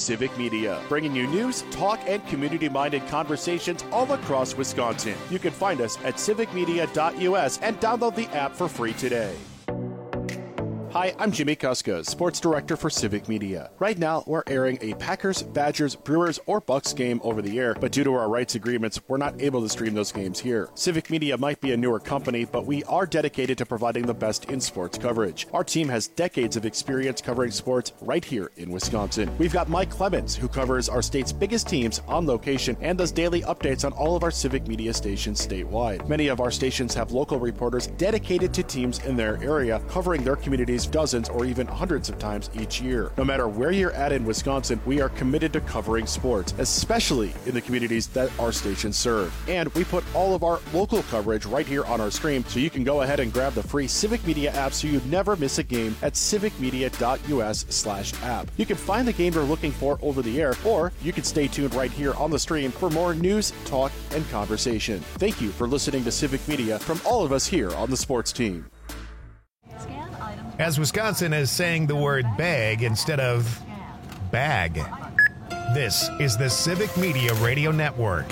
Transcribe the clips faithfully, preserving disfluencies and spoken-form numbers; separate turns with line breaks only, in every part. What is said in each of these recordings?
Civic Media, bringing you news, talk, and community-minded conversations all across Wisconsin. You can find us at civic media dot U S and download the app for free today. Hi, I'm Jimmy Kuska, Sports Director for Civic Media. Right now, we're airing a Packers, Badgers, Brewers, or Bucks game over the air, but due to our rights agreements, we're not able to stream those games here. Civic Media might be a newer company, but we are dedicated to providing the best in sports coverage. Our team has decades of experience covering sports right here in Wisconsin. We've got Mike Clemens, who covers our state's biggest teams on location and does daily updates on all of our Civic Media stations statewide. Many of our stations have local reporters dedicated to teams in their area, covering their communities dozens or even hundreds of times each year. No matter where you're at in Wisconsin, we are committed to covering sports, especially in the communities that our stations serve. And we put all of our local coverage right here on our stream, so you can go ahead and grab the free Civic Media app so you never miss a game at civic media dot U S slash app. You can find the game you're looking for over the air, or you can stay tuned right here on the stream for more news, talk, and conversation. Thank you for listening to Civic Media from all of us here on the sports team.
As Wisconsin is saying the word bag instead of bag. This is the Civic Media Radio Network.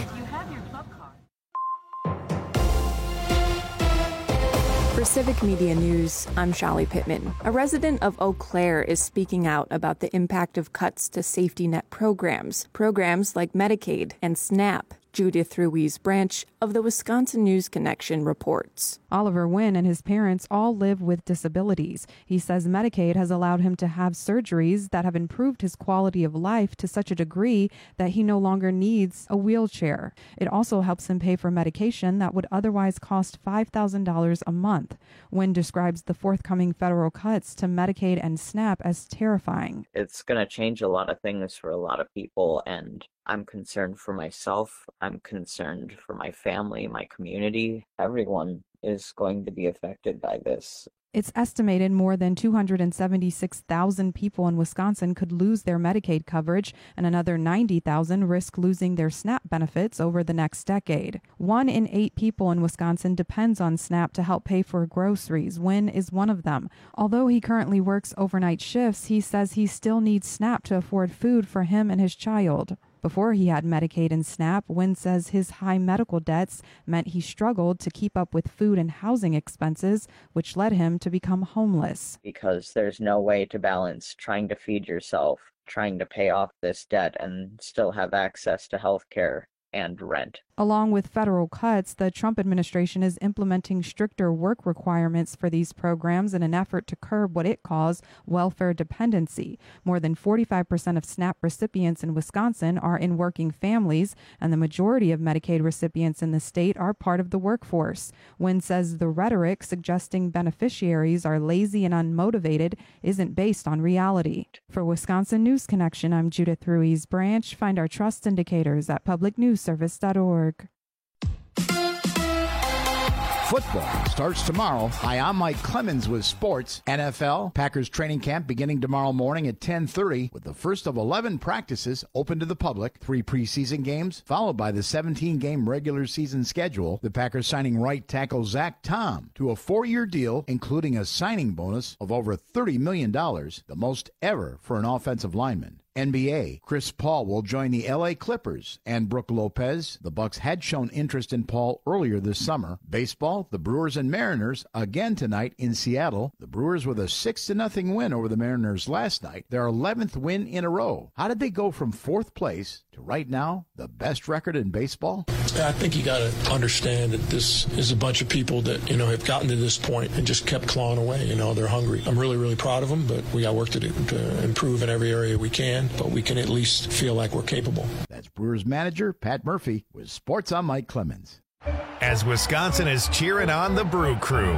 For Civic Media News, I'm Shallie Pittman. A resident of Eau Claire is speaking out about the impact of cuts to safety net programs, programs like Medicaid and SNAP. Judith Ruiz Branch of the Wisconsin News Connection reports.
Oliver Wynn and his parents all live with disabilities. He says Medicaid has allowed him to have surgeries that have improved his quality of life to such a degree that he no longer needs a wheelchair. It also helps him pay for medication that would otherwise cost five thousand dollars a month. Wynn describes the forthcoming federal cuts to Medicaid and SNAP as terrifying.
It's going to change a lot of things for a lot of people, and I'm concerned for myself. I'm concerned for my family, my community. Everyone is going to be affected by this.
It's estimated more than two hundred seventy-six thousand people in Wisconsin could lose their Medicaid coverage, and another ninety thousand risk losing their SNAP benefits over the next decade. One in eight people in Wisconsin depends on SNAP to help pay for groceries. Wynn is one of them. Although he currently works overnight shifts, he says he still needs SNAP to afford food for him and his child. Before he had Medicaid and SNAP, Wynn says his high medical debts meant he struggled to keep up with food and housing expenses, which led him to become homeless.
Because there's no way to balance trying to feed yourself, trying to pay off this debt, and still have access to health care and rent.
Along with federal cuts, the Trump administration is implementing stricter work requirements for these programs in an effort to curb what it calls welfare dependency. More than forty-five percent of SNAP recipients in Wisconsin are in working families, and the majority of Medicaid recipients in the state are part of the workforce. Wynn says the rhetoric suggesting beneficiaries are lazy and unmotivated isn't based on reality. For Wisconsin News Connection, I'm Judith Ruiz Branch. Find our trust indicators at public news service dot org.
Football starts tomorrow. Hi, I'm Mike Clemens with sports. N F L Packers training camp beginning tomorrow morning at ten thirty with the first of eleven practices open to the public. Three preseason games followed by the seventeen-game regular season schedule. The Packers signing right tackle Zach Tom to a four-year deal, including a signing bonus of over thirty million dollars, the most ever for an offensive lineman. N B A, Chris Paul will join the L A Clippers and Brook Lopez. The Bucks had shown interest in Paul earlier this summer. Baseball, the Brewers and Mariners again tonight in Seattle. The Brewers with a six to nothing win over the Mariners last night, their eleventh win in a row. How did they go from fourth place to right now the best record in baseball?
I think you got to understand that this is a bunch of people that, you know, have gotten to this point and just kept clawing away. You know, they're hungry. I'm really, really proud of them, but we got work to do to improve in every area we can. But we can at least feel like we're capable.
That's Brewers manager Pat Murphy with Sports on Mike Clemens.
As Wisconsin is cheering on the Brew Crew.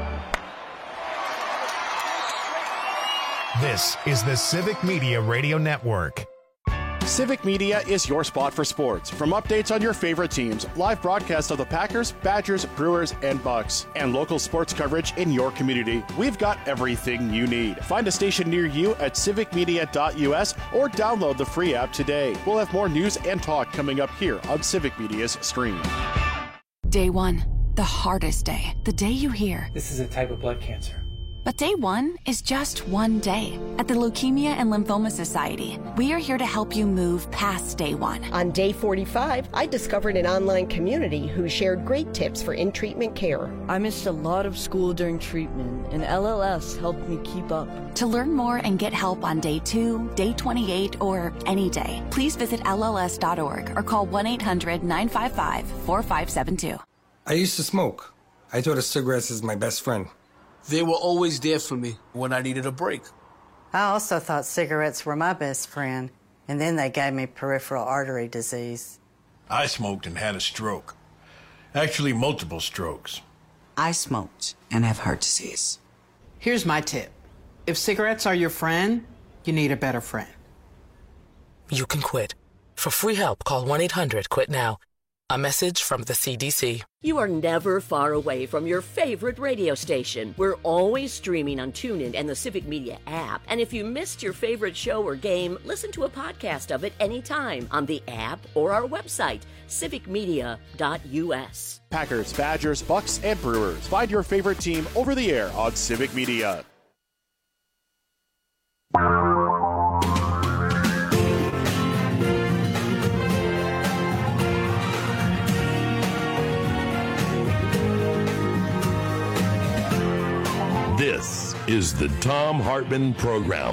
This is the Civic Media Radio Network.
Civic Media is your spot for sports. From updates on your favorite teams, live broadcasts of the Packers, Badgers, Brewers, and Bucks, and local sports coverage in your community, we've got everything you need. Find a station near you at civic media dot U S or download the free app today. We'll have more news and talk coming up here on Civic Media's stream.
Day one, the hardest day. The day you hear,
this is a type of blood cancer.
But day one is just one day. At the Leukemia and Lymphoma Society, we are here to help you move past day one.
On day forty-five, I discovered an online community who shared great tips for in-treatment care.
I missed a lot of school during treatment, and L L S helped me keep up.
To learn more and get help on day two, day twenty-eight, or any day, please visit L L S dot org or call one eight hundred nine five five four five seven two.
I used to smoke. I thought of cigarettes as my best friend.
They were always there for me when I needed a break.
I also thought cigarettes were my best friend, and then they gave me peripheral artery disease.
I smoked and had a stroke. Actually, multiple strokes.
I smoked and have heart disease.
Here's my tip. If cigarettes are your friend, you need a better friend.
You can quit. For free help, call one eight hundred quit now. A message from the C D C.
You are never far away from your favorite radio station. We're always streaming on TuneIn and the Civic Media app. And if you missed your favorite show or game, listen to a podcast of it anytime on the app or our website, civic media dot U S.
Packers, Badgers, Bucks, and Brewers. Find your favorite team over the air on Civic Media.
This is the Thom Hartmann Program.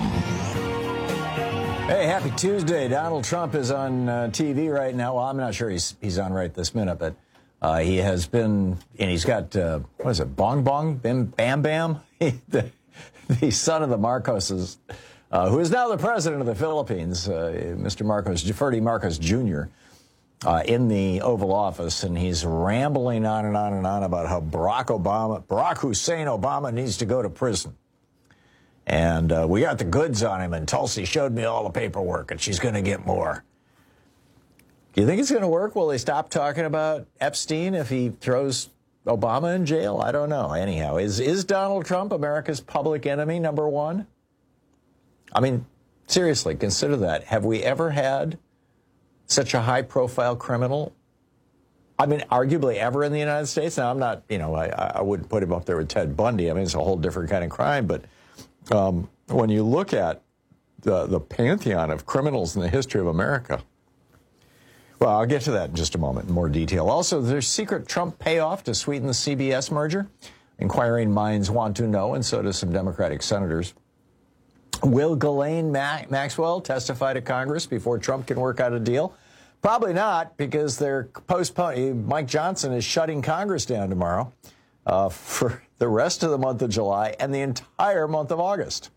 Hey, happy Tuesday. Donald Trump is on uh, T V right now. Well, I'm not sure he's he's on right this minute, but uh, he has been, and he's got, uh, what is it, Bong Bong? Bim, Bam Bam? the, the son of the Marcoses, uh, who is now the president of the Philippines, uh, Mister Marcos, Ferdy Marcos Junior, Uh, in the Oval Office, and he's rambling on and on and on about how Barack Obama, Barack Hussein Obama needs to go to prison. And uh, we got the goods on him, and Tulsi showed me all the paperwork, and she's going to get more. Do you think it's going to work? Will they stop talking about Epstein if he throws Obama in jail? I don't know. Anyhow, is, is Donald Trump America's public enemy number one? I mean, seriously, consider that. Have we ever had such a high-profile criminal? I mean, arguably ever in the United States? Now, I'm not, you know, I, I wouldn't put him up there with Ted Bundy. I mean, it's a whole different kind of crime. But um, when you look at the, the pantheon of criminals in the history of America, well, I'll get to that in just a moment in more detail. Also, there's secret Trump payoff to sweeten the C B S merger. Inquiring minds want to know, and so do some Democratic senators. Will Ghislaine Maxwell testify to Congress before Trump can work out a deal? Probably not, because they're postponing. Mike Johnson is shutting Congress down tomorrow uh, for the rest of the month of July and the entire month of August.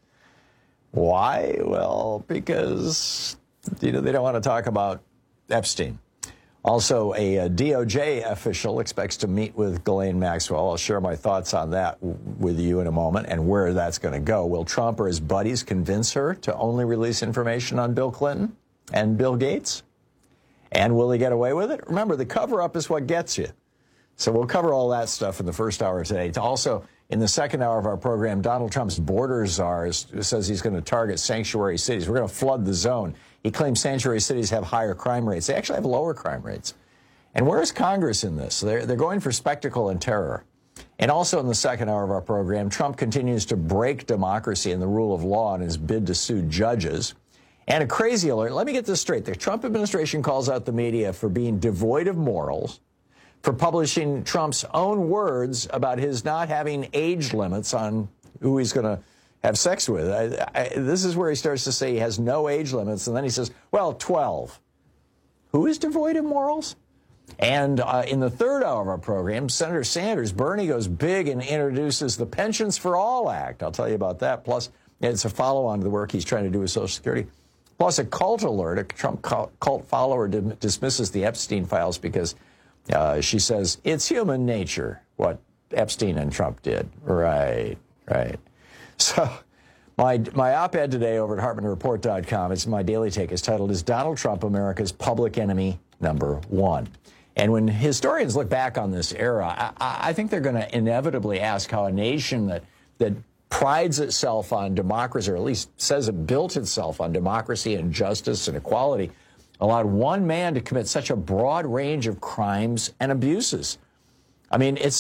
Why? Well, because, you know, they don't want to talk about Epstein. Also, a, a D O J official expects to meet with Ghislaine Maxwell. I'll share my thoughts on that w- with you in a moment and where that's going to go. Will Trump or his buddies convince her to only release information on Bill Clinton and Bill Gates? And will he get away with it? Remember, the cover-up is what gets you. So we'll cover all that stuff in the first hour today. Also, in the second hour of our program, Donald Trump's border czar is, says he's going to target sanctuary cities. We're going to flood the zone. He claims sanctuary cities have higher crime rates. They actually have lower crime rates. And where is Congress in this? They're, they're going for spectacle and terror. And also in the second hour of our program, Trump continues to break democracy and the rule of law in his bid to sue judges. And a crazy alert. Let me get this straight. The Trump administration calls out the media for being devoid of morals, for publishing Trump's own words about his not having age limits on who he's going to have sex with. I, I, this is where he starts to say he has no age limits, and then he says, well, twelve. Who is devoid of morals? And uh, in the third hour of our program, Senator Sanders, Bernie goes big and introduces the Pensions for All Act. I'll tell you about that. Plus, it's a follow-on to the work he's trying to do with Social Security. Plus, a cult alert. A Trump cult follower dismisses the Epstein files because uh, she says it's human nature what Epstein and Trump did. Right, right. So my my op-ed today over at Hartmann Report dot com, it's my daily take, is titled, Is Donald Trump America's Public Enemy Number One? And when historians look back on this era, I, I think they're going to inevitably ask how a nation that that prides itself on democracy, or at least says it built itself on democracy and justice and equality, allowed one man to commit such a broad range of crimes and abuses. I mean, it's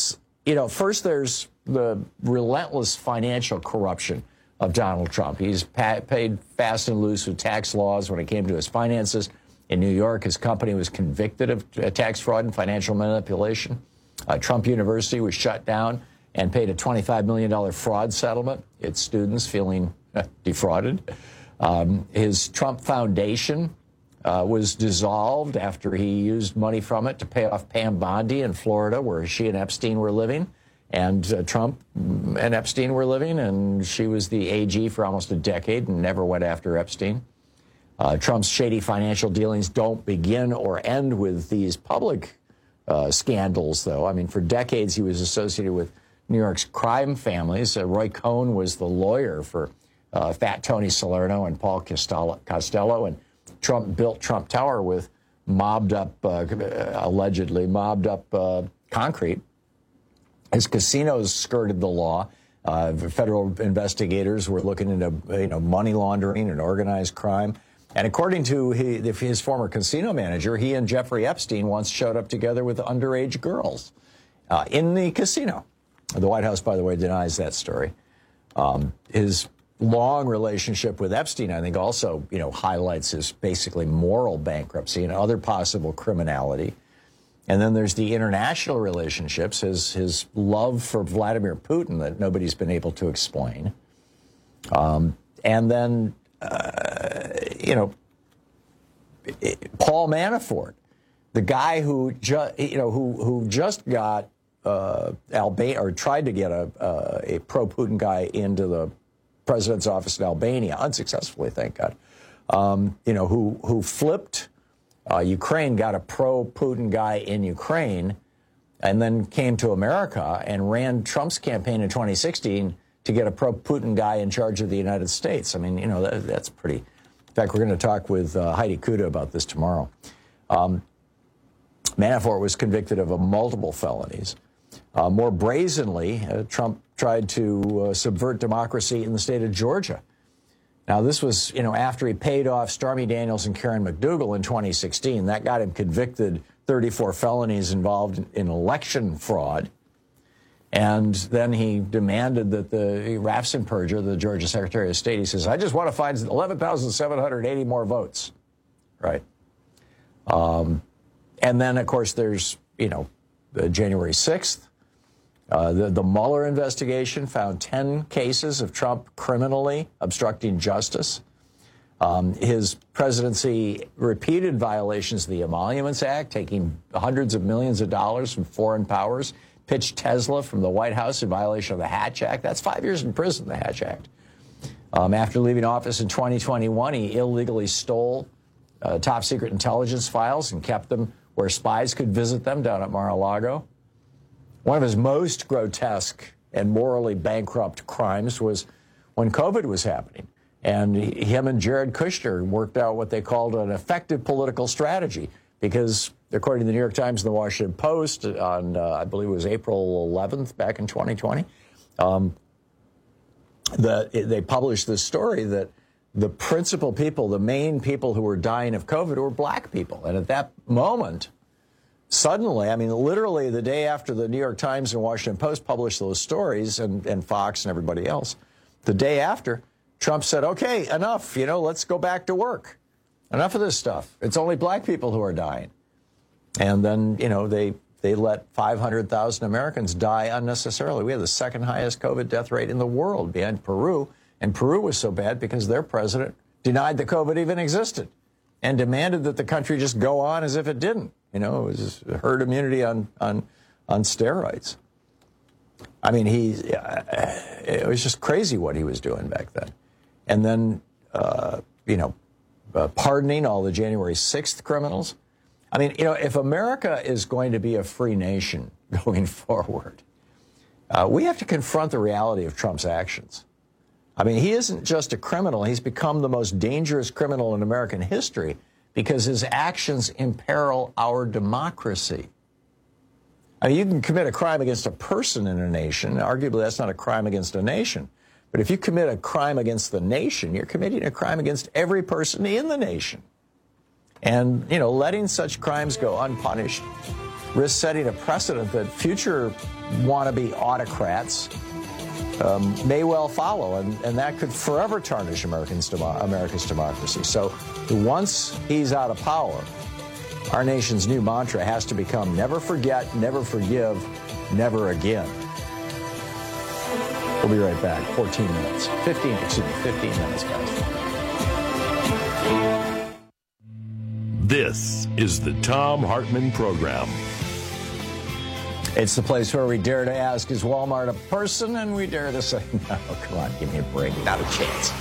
you know, first there's the relentless financial corruption of Donald Trump. He's pa- paid fast and loose with tax laws when it came to his finances. In New York, his company was convicted of uh, tax fraud and financial manipulation. Uh, Trump University was shut down and paid a twenty-five million dollars fraud settlement. Its students feeling uh, defrauded. Um, his Trump Foundation uh, was dissolved after he used money from it to pay off Pam Bondi in Florida, where she and Epstein were living. And uh, Trump and Epstein were living, and she was the A G for almost a decade and never went after Epstein. Uh, Trump's shady financial dealings don't begin or end with these public uh, scandals, though. I mean, for decades he was associated with New York's crime families. Uh, Roy Cohn was the lawyer for uh, Fat Tony Salerno and Paul Costello, Costello, and Trump built Trump Tower with mobbed up, uh, allegedly mobbed up uh, concrete. His casinos skirted the law. Uh, federal investigators were looking into you know money laundering and organized crime. And according to his, his former casino manager, he and Jeffrey Epstein once showed up together with underage girls uh, in the casino. The White House, by the way, denies that story. Um, his long relationship with Epstein, I think, also you know highlights his basically moral bankruptcy and other possible criminality. And then there's the international relationships, his his love for Vladimir Putin that nobody's been able to explain. Um, and then, uh, you know, Paul Manafort, the guy who just you know who who just got uh, Albania or tried to get a uh, a pro-Putin guy into the president's office in Albania unsuccessfully, thank God. Um, you know who who flipped. Uh, Ukraine, got a pro-Putin guy in Ukraine, and then came to America and ran Trump's campaign in twenty sixteen to get a pro-Putin guy in charge of the United States. I mean, you know, that, that's pretty... In fact, we're going to talk with uh, Heidi Kuda about this tomorrow. Um, Manafort was convicted of uh, multiple felonies. Uh, more brazenly, uh, Trump tried to uh, subvert democracy in the state of Georgia. Now, this was, you know, after he paid off Stormy Daniels and Karen McDougal in twenty sixteen. That got him convicted, thirty-four felonies involved in election fraud. And then he demanded that the Raffensperger, the Georgia Secretary of State, he says, I just want to find eleven thousand seven hundred eighty more votes. Right. Um, and then, of course, there's, you know, January sixth. Uh, the, the Mueller investigation found ten cases of Trump criminally obstructing justice. Um, his presidency repeated violations of the Emoluments Act, taking hundreds of millions of dollars from foreign powers, pitched Tesla from the White House in violation of the Hatch Act. That's five years in prison, the Hatch Act. Um, after leaving office in twenty twenty-one, he illegally stole uh, top secret intelligence files and kept them where spies could visit them down at Mar-a-Lago. One of his most grotesque and morally bankrupt crimes was when COVID was happening. And he, him and Jared Kushner worked out what they called an effective political strategy because, according to the New York Times and the Washington Post, on, uh, I believe it was April eleventh back in twenty twenty, um, the, they published this story that the principal people, the main people who were dying of COVID were black people. And at that moment, suddenly, I mean, literally the day after the New York Times and Washington Post published those stories, and, and Fox and everybody else, the day after, Trump said, okay, enough, you know, let's go back to work. Enough of this stuff. It's only black people who are dying. And then, you know, they, they let five hundred thousand Americans die unnecessarily. We have the second highest COVID death rate in the world behind Peru. And Peru was so bad because their president denied that COVID even existed and demanded that the country just go on as if it didn't. You know, it was herd immunity on, on, on steroids. I mean, he, it was just crazy what he was doing back then. And then, uh, you know, uh, pardoning all the January sixth criminals. I mean, you know, if America is going to be a free nation going forward, uh, we have to confront the reality of Trump's actions. I mean, he isn't just a criminal. He's become the most dangerous criminal in American history because his actions imperil our democracy. I mean, you can commit a crime against a person in a nation. Arguably, that's not a crime against a nation. But if you commit a crime against the nation, you're committing a crime against every person in the nation. And, you know, letting such crimes go unpunished risk setting a precedent that future wannabe autocrats um, may well follow, and, and that could forever tarnish Americans, America's democracy. So once he's out of power, our nation's new mantra has to become never forget, never forgive, never again. We'll be right back. fourteen minutes. fifteen, excuse me, fifteen minutes, guys.
This is the Thom Hartmann Program.
It's the place where we dare to ask, is Walmart a person? And we dare to say, no, come on, give me a break. Not a chance.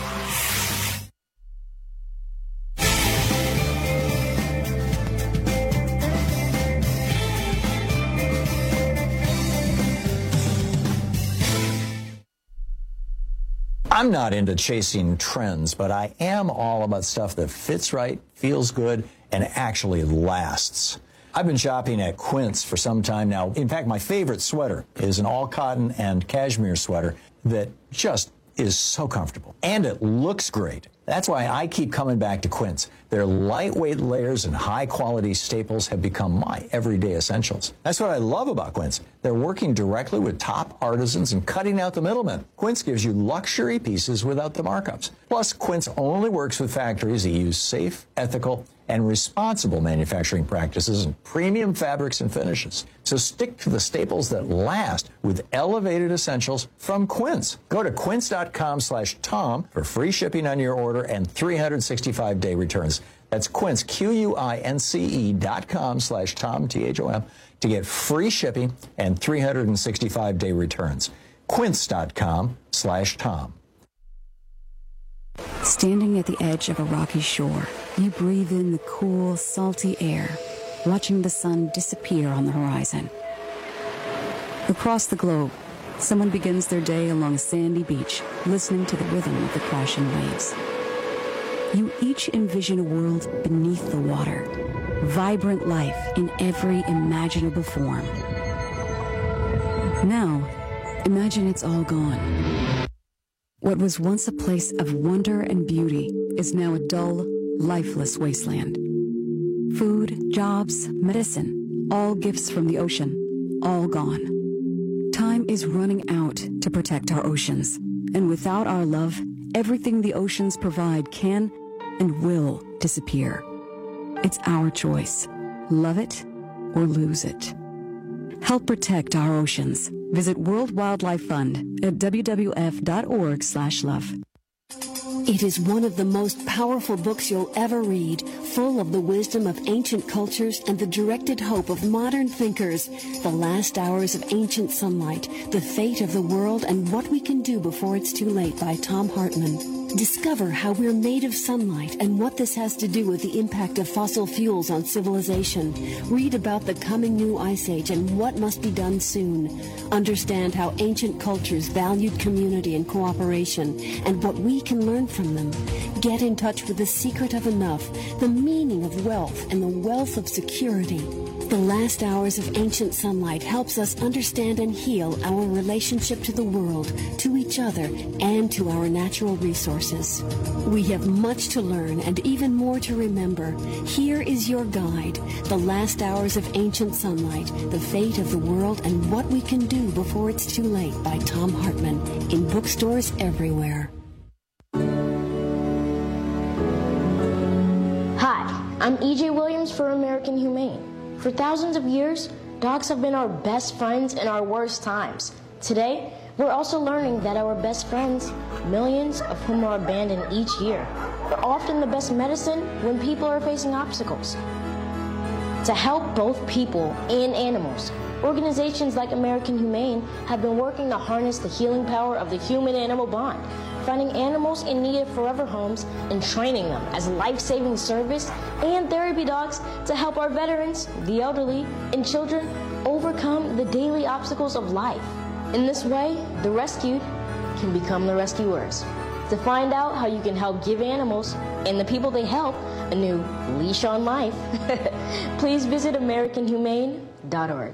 I'm not into chasing trends, but I am all about stuff that fits right, feels good, and actually lasts. I've been shopping at Quince for some time now. In fact, my favorite sweater is an all-cotton and cashmere sweater that just is so comfortable. And it looks great. That's why I keep coming back to Quince. Their lightweight layers and high-quality staples have become my everyday essentials. That's what I love about Quince. They're working directly with top artisans and cutting out the middlemen. Quince gives you luxury pieces without the markups. Plus, Quince only works with factories that use safe, ethical, and responsible manufacturing practices and premium fabrics and finishes. So stick to the staples that last with elevated essentials from Quince. Go to quince.com slash Tom for free shipping on your order and three hundred sixty-five day returns. That's Quince, Q-U-I-N-C-E dot com slash Tom, T H O M, to get free shipping and three hundred sixty-five day returns. Quince.com slash Tom.
Standing at the edge of a rocky shore, you breathe in the cool, salty air, watching the sun disappear on the horizon. Across the globe, someone begins their day along a sandy beach, listening to the rhythm of the crashing waves. You each envision a world beneath the water, vibrant life in every imaginable form. Now, imagine it's all gone. What was once a place of wonder and beauty is now a dull, lifeless wasteland. Food, jobs, medicine, all gifts from the ocean, all gone. Time is running out to protect our oceans, and without our love, everything the oceans provide can and will disappear. It's our choice. Love it or lose it. Help protect our oceans. Visit World Wildlife Fund at w w f dot org slash love.
It is one of the most powerful books you'll ever read, full of the wisdom of ancient cultures and the directed hope of modern thinkers. The Last Hours of Ancient Sunlight, The Fate of the World and What We Can Do Before It's Too Late by Thom Hartmann. Discover how we're made of sunlight and what this has to do with the impact of fossil fuels on civilization. Read about the coming new ice age and what must be done soon. Understand how ancient cultures valued community and cooperation and what we can learn from them. Get in touch with the secret of enough, the meaning of wealth, and the wealth of security. The Last Hours of Ancient Sunlight helps us understand and heal our relationship to the world, to each other, and to our natural resources. We have much to learn and even more to remember. Here is your guide, The Last Hours of Ancient Sunlight, The Fate of the World and What We Can Do Before It's Too Late by Thom Hartmann, in bookstores everywhere.
Hi, I'm E J Williams for American Humane. For thousands of years, dogs have been our best friends in our worst times. Today, we're also learning that our best friends, millions of whom are abandoned each year, are often the best medicine when people are facing obstacles. To help both people and animals, organizations like American Humane have been working to harness the healing power of the human-animal bond, finding animals in need of forever homes and training them as life-saving service and therapy dogs to help our veterans, the elderly, and children overcome the daily obstacles of life. In this way, the rescued can become the rescuers. To find out how you can help give animals and the people they help a new leash on life, please visit American Humane dot org.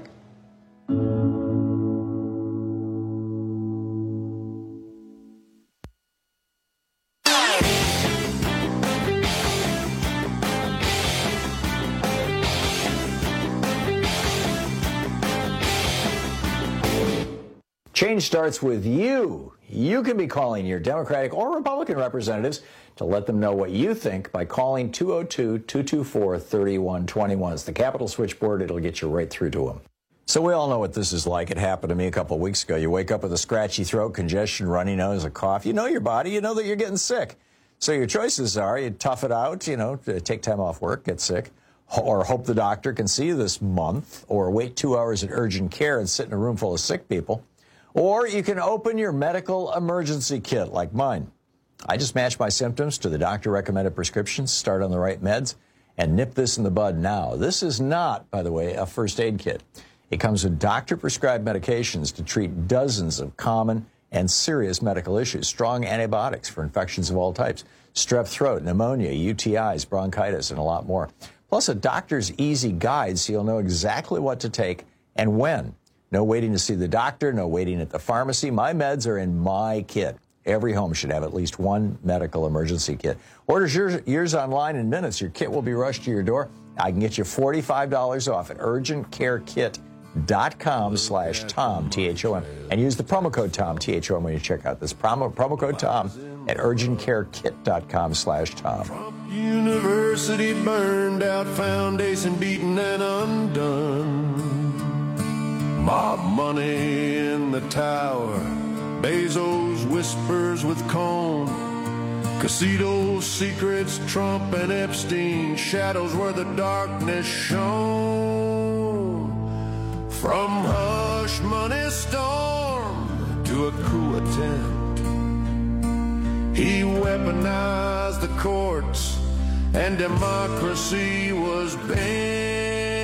Change starts with you. You can be calling your Democratic or Republican representatives to let them know what you think by calling two oh two, two two four, three one two one. It's the Capitol switchboard. It'll get you right through to them. So we all know what this is like. It happened to me a couple of weeks ago. You wake up with a scratchy throat, congestion, runny nose, a cough. You know your body. You know that you're getting sick. So your choices are you tough it out, you know, take time off work, get sick, or hope the doctor can see you this month, or wait two hours at urgent care and sit in a room full of sick people. Or you can open your medical emergency kit like mine. I just match my symptoms to the doctor-recommended prescriptions, start on the right meds, and nip this in the bud now. This is not, by the way, a first aid kit. It comes with doctor-prescribed medications to treat dozens of common and serious medical issues, strong antibiotics for infections of all types, strep throat, pneumonia, U T Is, bronchitis, and a lot more. Plus a doctor's easy guide so you'll know exactly what to take and when. No waiting to see the doctor, no waiting at the pharmacy. My meds are in my kit. Every home should have at least one medical emergency kit. Order yours, yours online in minutes. Your kit will be rushed to your door. I can get you forty-five dollars off at urgent care kit dot com slash Tom, T H O M. And use the promo code Tom, T H O M, when you check out this promo, promo code Tom at urgent care kit dot com slash Tom.
Trump University burned out, foundation beaten and undone. Mob money in the tower, Bezos whispers with Cohn, Casito's secrets, Trump and Epstein, shadows where the darkness shone. From hush money storm to a coup attempt, he weaponized the courts and democracy was bent.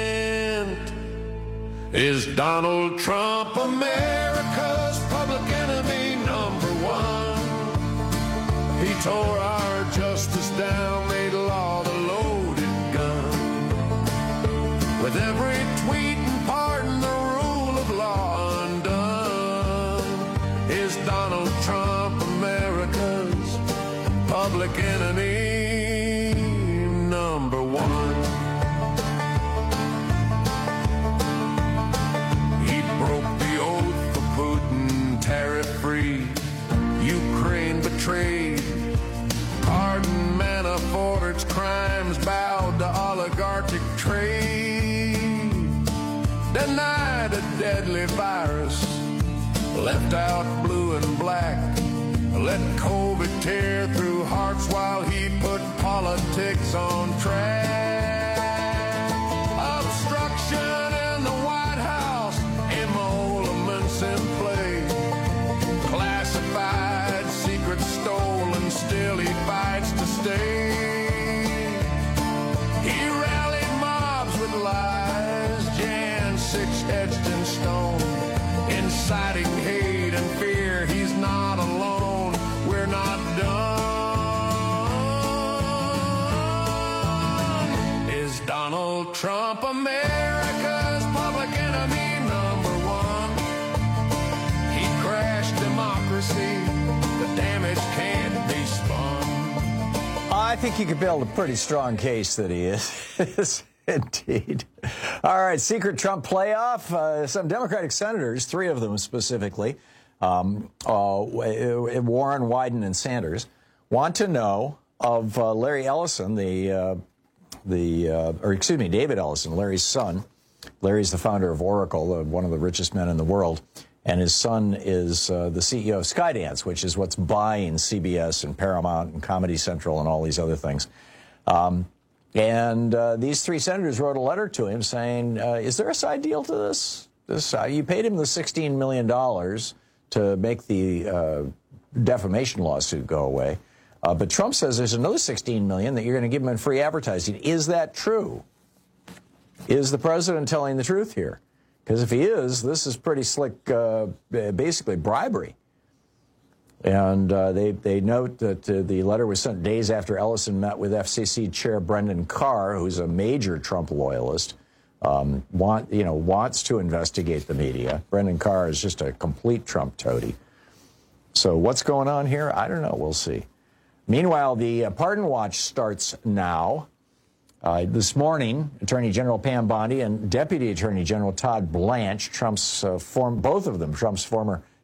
Is Donald Trump America's public enemy number one? He tore our justice down, made law the loaded gun. With every tweet and pardon, the rule of law undone. Is Donald Trump America's public enemy number one? Tariff-free, Ukraine betrayed, pardon Manafort's crimes, bowed to oligarchic trade, denied a deadly virus, left out blue and black, let COVID tear through hearts while he put politics on track. Obstruction in the White House, emoluments in play, classified, secrets stolen, still he fights to stay. He rallied mobs with lies, Jan six etched in stone, inciting hate and fear. He's not alone, we're not done. Is Donald Trump America's public enemy number one? He crashed democracy, the damage can't be spun.
I think you could build a pretty strong case that he is. Indeed. All right, secret Trump playoff. Uh, some Democratic senators, three of them specifically, um, uh, Warren, Wyden, and Sanders, want to know of uh, Larry Ellison, the, uh, the uh, or excuse me, David Ellison, Larry's son. Larry's the founder of Oracle, uh, one of the richest men in the world. And his son is uh, the C E O of Skydance, which is what's buying C B S and Paramount and Comedy Central and all these other things. Um, and uh, these three senators wrote a letter to him saying, uh, is there a side deal to this? This uh, you paid him the sixteen million dollars to make the uh, defamation lawsuit go away. Uh, but Trump says there's another sixteen million dollars that you're going to give him in free advertising. Is that true? Is the president telling the truth here? Because if he is, this is pretty slick, uh, basically bribery. And uh, they, they note that uh, the letter was sent days after Ellison met with F C C Chair Brendan Carr, who's a major Trump loyalist, um, want, you know, wants to investigate the media. Brendan Carr is just a complete Trump toady. So what's going on here? I don't know. We'll see. Meanwhile, the uh, Pardon Watch starts now. Uh, this morning, Attorney General Pam Bondi and Deputy Attorney General Todd Blanche, Trump's uh, form, both of them, Trump's former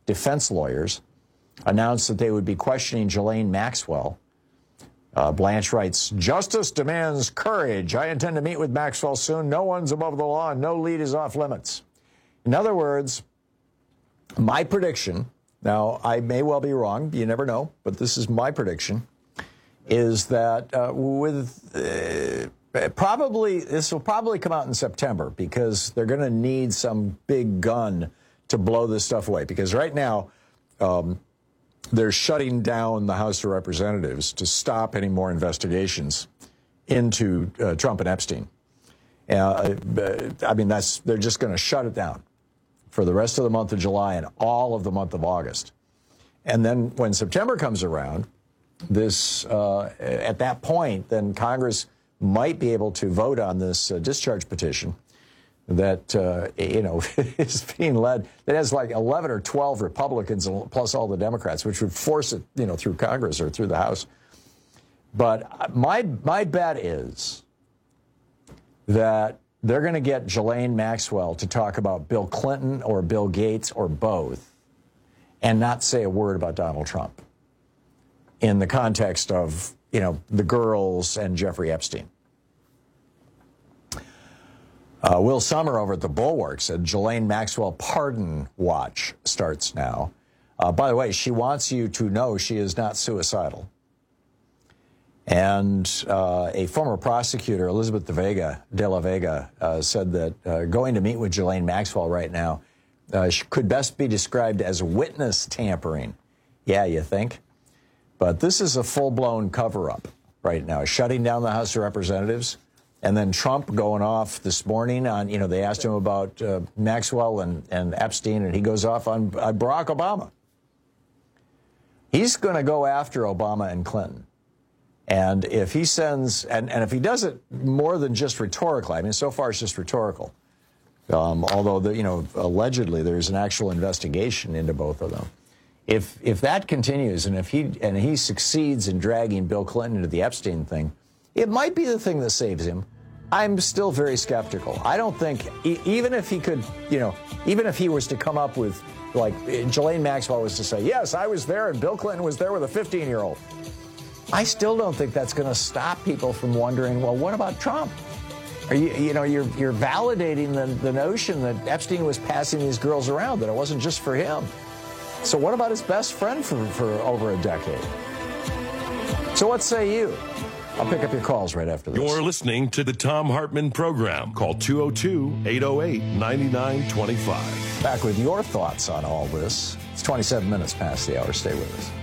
defense lawyers announced that they would be questioning Ghislaine Maxwell. Uh, Blanche writes, "Justice demands courage. I intend to meet with Maxwell soon. No one's above the law, and no lead is off limits." In other words, my prediction, now I may well be wrong, you never know, but this is my prediction, is that uh, with uh, probably, this will probably come out in September because they're going to need some big gun to blow this stuff away. Because right now, um, they're shutting down the House of Representatives to stop any more investigations into uh, Trump and Epstein. Uh, I mean, that's they're just going to shut it down for the rest of the month of July and all of the month of August. And then when September comes around, this uh, at that point, then Congress might be able to vote on this uh, discharge petition that, uh, you know, is being led, that has like eleven or twelve Republicans plus all the Democrats, which would force it, you know, through Congress or through the House. But my, my bet is that they're going to get Ghislaine Maxwell to talk about Bill Clinton or Bill Gates or both and not say a word about Donald Trump in the context of, you know, the girls and Jeffrey Epstein. Uh, Will Sommer over at the Bulwark said Ghislaine Maxwell pardon watch starts now. Uh, by the way, she wants you to know she is not suicidal. And uh, a former prosecutor, Elizabeth De, Vega, De La Vega, uh, said that uh, going to meet with Ghislaine Maxwell right now uh, could best be described as witness tampering. Yeah, you think? But this is a full-blown cover-up right now, shutting down the House of Representatives. And then Trump going off this morning on, you know, they asked him about uh, Maxwell and, and Epstein, and he goes off on uh, Barack Obama. He's going to go after Obama and Clinton. And if he sends, and, and if he does it more than just rhetorically, I mean, so far it's just rhetorical, um, although, the, you know, allegedly there's an actual investigation into both of them. If if that continues, and if he and he succeeds in dragging Bill Clinton into the Epstein thing, it might be the thing that saves him. I'm still very skeptical. I don't think, e even if he could, you know, even if he was to come up with, like, Ghislaine Maxwell was to say, yes, I was there and Bill Clinton was there with a fifteen-year-old. I still don't think that's going to stop people from wondering, well, what about Trump? Are you, you know, you're, you're validating the, the notion that Epstein was passing these girls around, that it wasn't just for him. So what about his best friend for, for over a decade? So what say you? I'll pick up your calls right after this.
You're listening to the Thom Hartmann Program. Call two oh two, eight oh eight, nine nine two five.
Back with your thoughts on all this. It's twenty-seven minutes past the hour. Stay with us.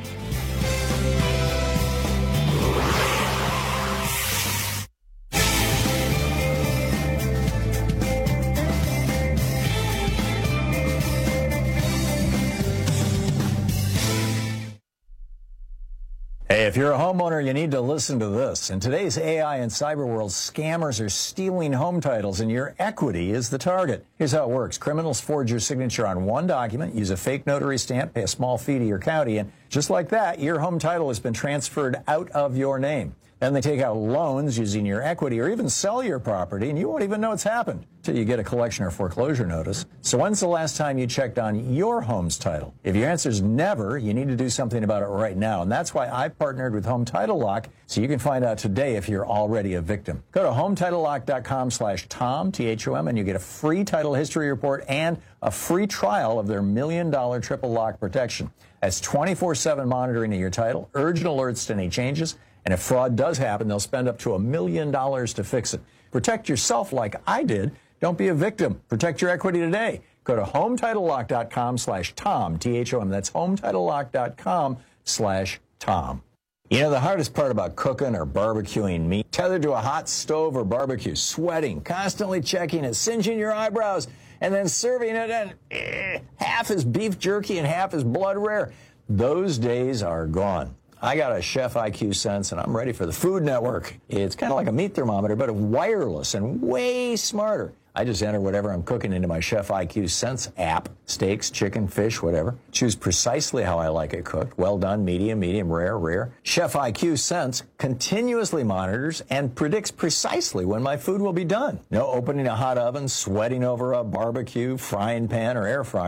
Hey, if you're a homeowner, you need to listen to this. In today's A I and cyber world, scammers are stealing home titles, and your equity is the target. Here's how it works. Criminals forge your signature on one document, use a fake notary stamp, pay a small fee to your county, and just like that, your home title has been transferred out of your name. Then they take out loans using your equity or even sell your property, and you won't even know it's happened until you get a collection or foreclosure notice. So when's the last time you checked on your home's title? If your answer is never, you need to do something about it right now. And that's why I partnered with Home Title Lock, so you can find out today if you're already a victim. Go to home title lock dot com slash Tom, T H O M, and you get a free title history report and a free trial of their million dollar triple lock protection. That's twenty-four seven monitoring of your title, urgent alerts to any changes, and if fraud does happen, they'll spend up to a million dollars to fix it. Protect yourself like I did. Don't be a victim. Protect your equity today. Go to home title lock dot com slash Tom, T H O M. That's home title lock dot com slash Tom. You know, the hardest part about cooking or barbecuing meat, tethered to a hot stove or barbecue, sweating, constantly checking it, singeing your eyebrows, and then serving it, and eh, half is beef jerky and half is blood rare. Those days are gone. I got a Chef I Q Sense, and I'm ready for the Food Network. It's kind of like a meat thermometer, but wireless and way smarter. I just enter whatever I'm cooking into my Chef I Q Sense app. Steaks, chicken, fish, whatever. Choose precisely how I like it cooked. Well done, medium, medium, rare, rare. Chef I Q Sense continuously monitors and predicts precisely when my food will be done. No opening a hot oven, sweating over a barbecue, frying pan, or air fryer.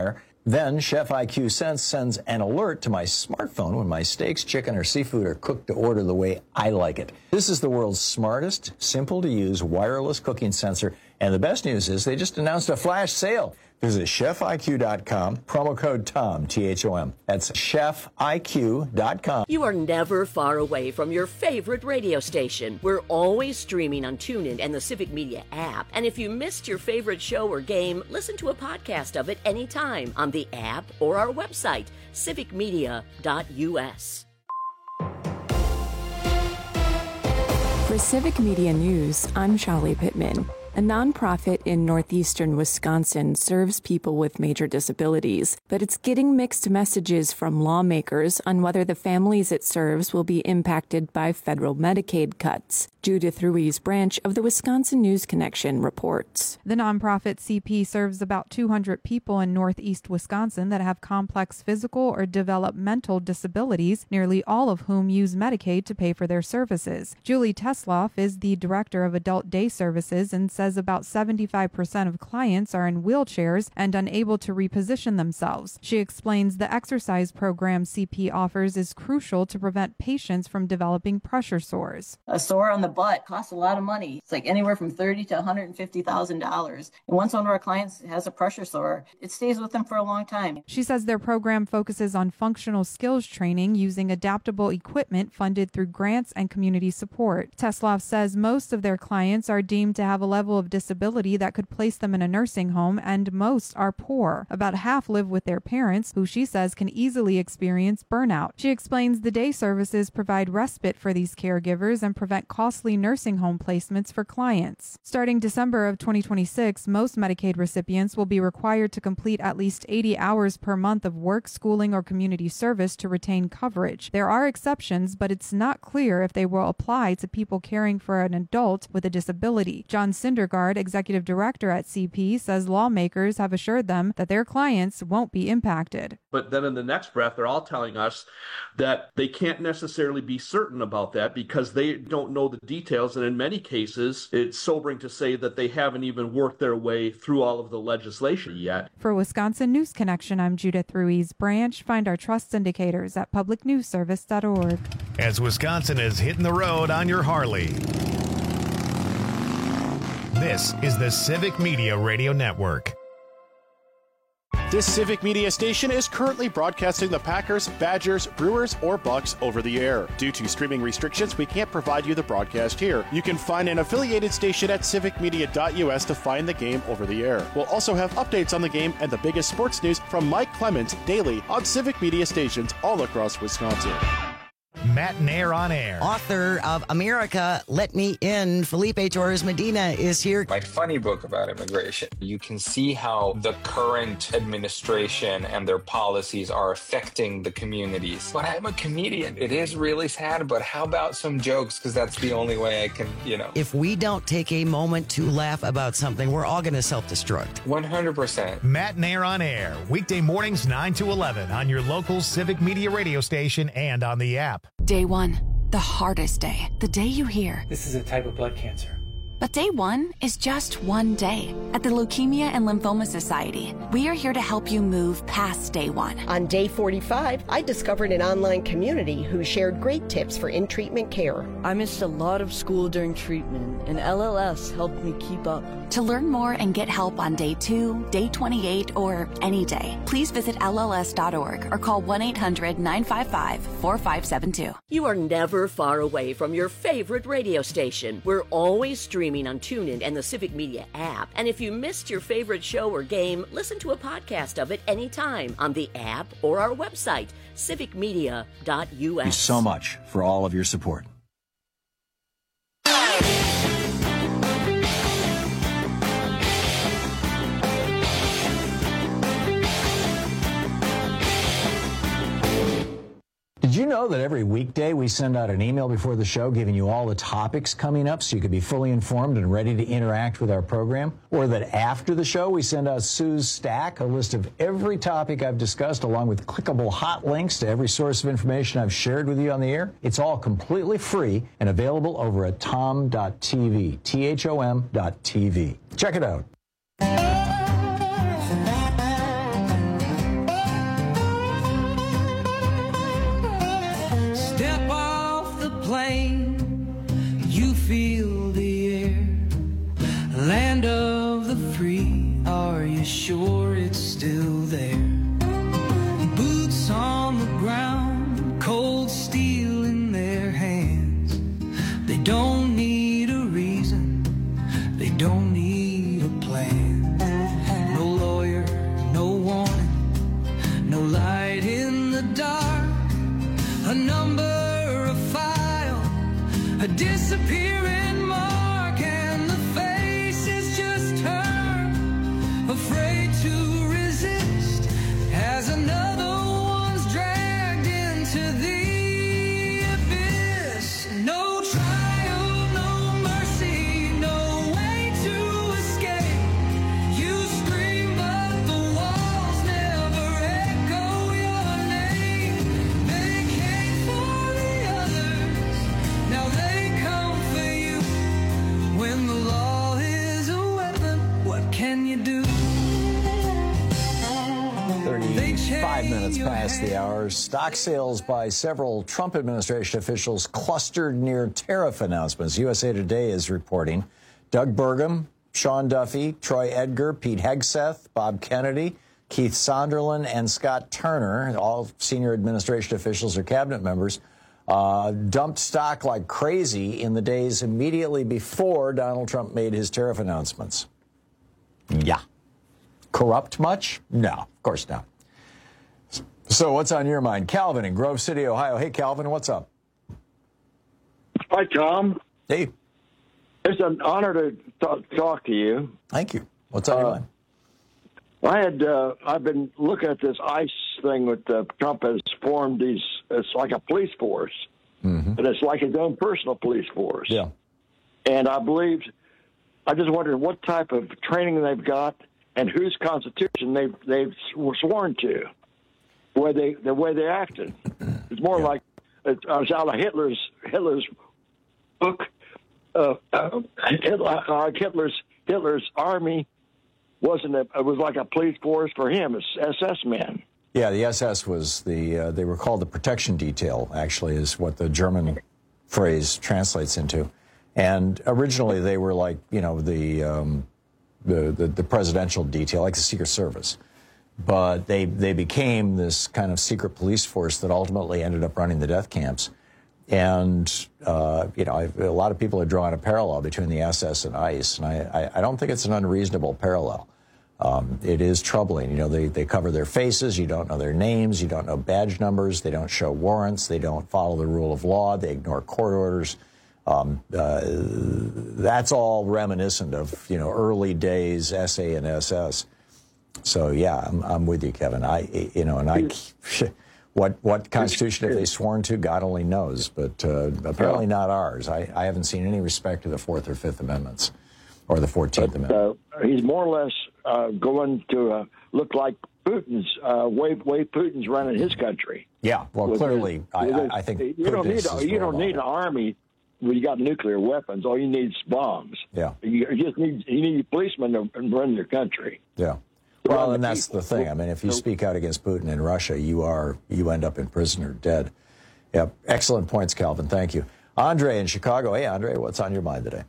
Then Chef I Q Sense sends an alert to my smartphone when my steaks, chicken, or seafood are cooked to order the way I like it. This is the world's smartest, simple-to-use wireless cooking sensor, and the best news is they just announced a flash sale. Visit chef I Q dot com, promo code TOM, T H O M. That's chef I Q dot com.
You are never far away from your favorite radio station. We're always streaming on TuneIn and the Civic Media app. And if you missed your favorite show or game, listen to a podcast of it anytime on the app or our website, civic media dot U S.
For Civic Media News, I'm Shali Pittman. A nonprofit in northeastern Wisconsin serves people with major disabilities, but it's getting mixed messages from lawmakers on whether the families it serves will be impacted by federal Medicaid cuts. Judith Ruiz Branch of the Wisconsin News Connection reports.
The nonprofit C P serves about two hundred people in northeast Wisconsin that have complex physical or developmental disabilities, nearly all of whom use Medicaid to pay for their services. Julie Tesloff is the director of adult day services and says about seventy-five percent of clients are in wheelchairs and unable to reposition themselves. She explains the exercise program C P offers is crucial to prevent patients from developing pressure sores.
A sore on the butt costs a lot of money. It's like anywhere from thirty thousand dollars to one hundred fifty thousand dollars. And once one of our clients has a pressure sore, it stays with them for a long time.
She says their program focuses on functional skills training using adaptable equipment funded through grants and community support. Tesloff says most of their clients are deemed to have a level of disability that could place them in a nursing home, and most are poor. About half live with their parents, who she says can easily experience burnout. She explains the day services provide respite for these caregivers and prevent costly nursing home placements for clients. Starting December of twenty twenty-six, most Medicaid recipients will be required to complete at least eighty hours per month of work, schooling, or community service to retain coverage. There are exceptions, but it's not clear if they will apply to people caring for an adult with a disability. John Syndergaard, executive director at C P, says lawmakers have assured them that their clients won't be impacted.
But then in the next breath, they're all telling us that they can't necessarily be certain about that because they don't know the details. And in many cases, it's sobering to say that they haven't even worked their way through all of the legislation yet.
For Wisconsin News Connection, I'm Judith Ruiz Branch. Find our trust indicators at public news service dot org.
As Wisconsin is hitting the road on your Harley. This is the Civic Media Radio Network.
This Civic Media station is currently broadcasting the Packers, Badgers, Brewers, or Bucks over the air. Due to streaming restrictions, we can't provide you the broadcast here. You can find an affiliated station at civic media dot U S to find the game over the air. We'll also have updates on the game and the biggest sports news from Mike Clemens daily on Civic Media stations all across Wisconsin.
Matt Nair on air.
Author of America, Let Me In, Felipe Torres Medina is here.
My funny book about immigration. You can see how the current administration and their policies are affecting the communities. But I'm a comedian. It is really sad, but how about some jokes? Because that's the only way I can, you know.
If we don't take a moment to laugh about something, we're all going to self-destruct.
one hundred percent.
Matt Nair on air. Weekday mornings nine to eleven on your local Civic Media radio station and on the app.
Day one, the hardest day, the day you hear.
This is a type of blood cancer.
But day one is just one day. At the Leukemia and Lymphoma Society, we are here to help you move past day one.
On day forty-five, I discovered an online community who shared great tips for in-treatment care.
I missed a lot of school during treatment, and L L S helped me keep up.
To learn more and get help on day two, day twenty-eight, or any day, please visit L L S dot org or call one eight hundred nine five five four five seven two.
You are never far away from your favorite radio station. We're always streaming on TuneIn and the Civic Media app. And if you missed your favorite show or game, listen to a podcast of it anytime on the app or our website, civic media dot U S.
Thank you so much for all of your support. Did you know that every weekday we send out an email before the show giving you all the topics coming up so you can be fully informed and ready to interact with our program? Or that after the show we send out Sue's Stack, a list of every topic I've discussed along with clickable hot links to every source of information I've shared with you on the air? It's all completely free and available over at tom dot t v, T H O M dot T V. Check it out.
me sure it's still there. Boots on the ground, cold steel in their hands. They don't need a reason, they don't need a plan. No lawyer, no warning, no light in the dark. A number, a file, a disappearing mark, and the face is just her, afraid to resist as another one's dragged into the abyss. No trial, no mercy, no way to escape. You scream but the walls never echo your name. They came for the others, now they come for you. When the law is a weapon, what can you do?
thirty-five minutes past the hour. Stock sales by several Trump administration officials clustered near tariff announcements. U S A Today is reporting Doug Burgum, Sean Duffy, Troy Edgar, Pete Hegseth, Bob Kennedy, Keith Sonderland, and Scott Turner, all senior administration officials or cabinet members, uh, dumped stock like crazy in the days immediately before Donald Trump made his tariff announcements. Yeah. Corrupt much? No, of course not. So what's on your mind? Calvin in Grove City, Ohio. Hey, Calvin, what's up?
Hi, Tom.
Hey.
It's an honor to talk, talk to you.
Thank you. What's on uh, your mind?
I had, uh, I've been looking at this ICE thing with uh, Trump has formed these, it's like a police force. Mm-hmm. And it's like his own personal police force.
Yeah.
And I believe, I just wondered what type of training they've got and whose constitution they've, they've were sworn to, the way they, the way they acted. It's more yeah. like, it was out of Hitler's, Hitler's book, uh, uh, Hitler, uh, Hitler's, Hitler's army wasn't a, it was like a police force for him, as S S men.
Yeah, the S S was the, uh, they were called the protection detail, actually, is what the German phrase translates into. And originally they were like, you know, the, um, the, the, the presidential detail, like the Secret Service. But they, they became this kind of secret police force that ultimately ended up running the death camps. And, uh, you know, I've, a lot of people are drawing a parallel between the S S and ICE, and I, I, I don't think it's an unreasonable parallel. Um, it is troubling. You know, they, they cover their faces, you don't know their names, you don't know badge numbers, they don't show warrants, they don't follow the rule of law, they ignore court orders. Um, uh, that's all reminiscent of, you know, early days S A and S S. So, yeah, I'm, I'm with you, Kevin. I, you know, and I, what, what Constitution have they sworn to? God only knows, but uh, apparently not ours. I, I haven't seen any respect to the Fourth or Fifth Amendments or the Fourteenth
but,
Amendment.
Uh, he's more or less uh, going to uh, look like Putin's, uh, way, way Putin's running his country.
Yeah, well, clearly, his, I, I, I think
you don't need a, you don't need an army. Well, you got nuclear weapons. All you need is bombs.
Yeah.
You just need you need policemen to run your country.
Yeah. Well, and that's the thing. I mean, if you speak out against Putin in Russia, you are you end up in prison or dead. Yeah. Excellent points, Calvin. Thank you. Andre in Chicago. Hey, Andre, what's on your mind today?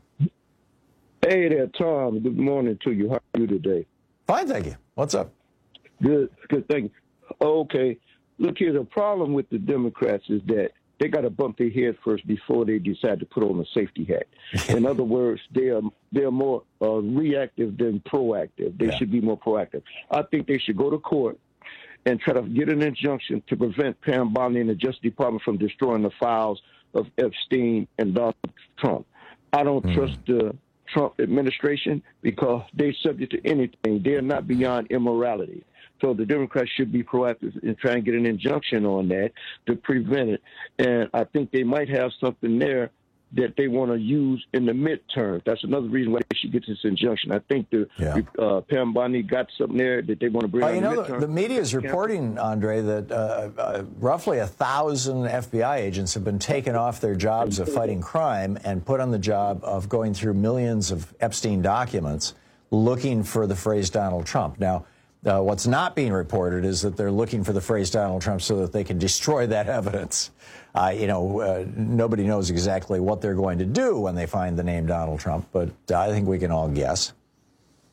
Hey there, Tom. Good morning to you. How are you today?
Fine, thank you. What's up?
Good. Good. Thank you. Okay. Look here. The problem with the Democrats is that they got to bump their head first before they decide to put on a safety hat. In other words, they are they're more uh, reactive than proactive. They yeah. should be more proactive. I think they should go to court and try to get an injunction to prevent Pam Bondi and the Justice Department from destroying the files of Epstein and Donald Trump. I don't mm. trust the Trump administration because they're subject to anything. They're not beyond immorality. So the Democrats should be proactive in trying to get an injunction on that to prevent it. And I think they might have something there that they want to use in the midterm. That's another reason why they should get this injunction. I think the yeah. uh, Pam Bondi got something there that they want to bring.
Well, you know,
the,
the media is reporting, Andre, that uh, uh, roughly a thousand F B I agents have been taken off their jobs of fighting crime and put on the job of going through millions of Epstein documents looking for the phrase Donald Trump. Now, Uh, what's not being reported is that they're looking for the phrase Donald Trump so that they can destroy that evidence. Uh, you know, uh, nobody knows exactly what they're going to do when they find the name Donald Trump, but uh, I think we can all guess.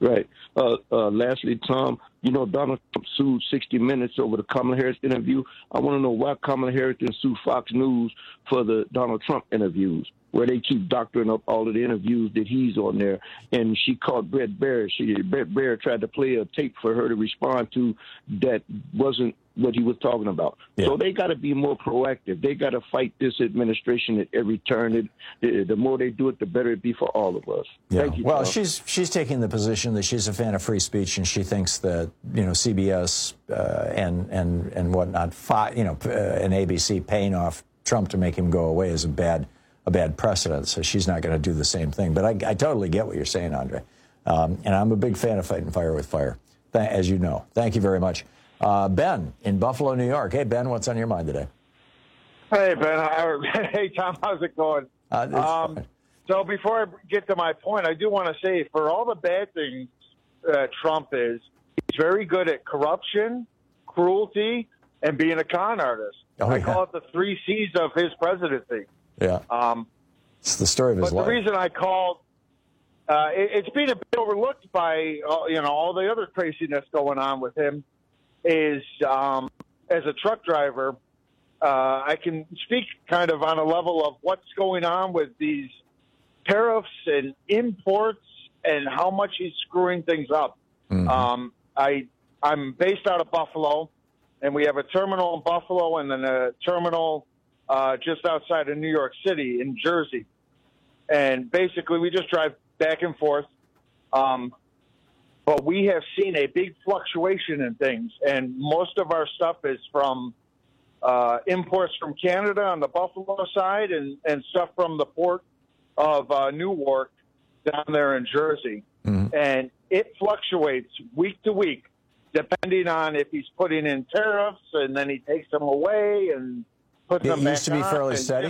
Right. Uh, uh, lastly, Tom, you know, Donald Trump sued sixty minutes over the Kamala Harris interview. I want to know why Kamala Harris didn't sue Fox News for the Donald Trump interviews, where they keep doctoring up all of the interviews that he's on there. And she called Brett Baer. She, Brett Baer tried to play a tape for her to respond to that wasn't what he was talking about. Yeah. So they got to be more proactive. They got to fight this administration at every turn. It, the, the more they do it, the better it be for all of us.
Yeah.
Thank you,
well,
Tom.
she's she's taking the position that she's a fan of free speech, and she thinks that, you know, C B S uh, and and and whatnot, fi- you know, uh, and A B C paying off Trump to make him go away is a bad a bad precedent. So she's not going to do the same thing. But I, I totally get what you're saying, Andre. Um, and I'm a big fan of fighting fire with fire, th- as you know. Thank you very much. Uh, Ben in Buffalo, New York. Hey, Ben, what's on your mind today?
Hey, Ben. Hey, Tom. How's it going?
Uh,
um, so before I get to my point, I do want to say, for all the bad things uh, Trump is, he's very good at corruption, cruelty, and being a con artist.
Oh,
I
yeah.
call it the three C's of his presidency.
Yeah.
Um,
it's the story of his
but
life.
the reason I called, uh, it, it's been a bit overlooked by uh, you know all the other craziness going on with him. Is um, as a truck driver, uh, I can speak kind of on a level of what's going on with these tariffs and imports and how much he's screwing things up.
Mm-hmm.
Um, I I'm based out of Buffalo, and we have a terminal in Buffalo and then a terminal uh, just outside of New York City in Jersey. And basically, we just drive back and forth. Um, But we have seen a big fluctuation in things, and most of our stuff is from uh, imports from Canada on the Buffalo side and, and stuff from the port of uh, Newark down there in Jersey.
Mm-hmm.
And it fluctuates week to week, depending on if he's putting in tariffs and then he takes them away and puts
It
them back on.
used to be fairly
And
steady?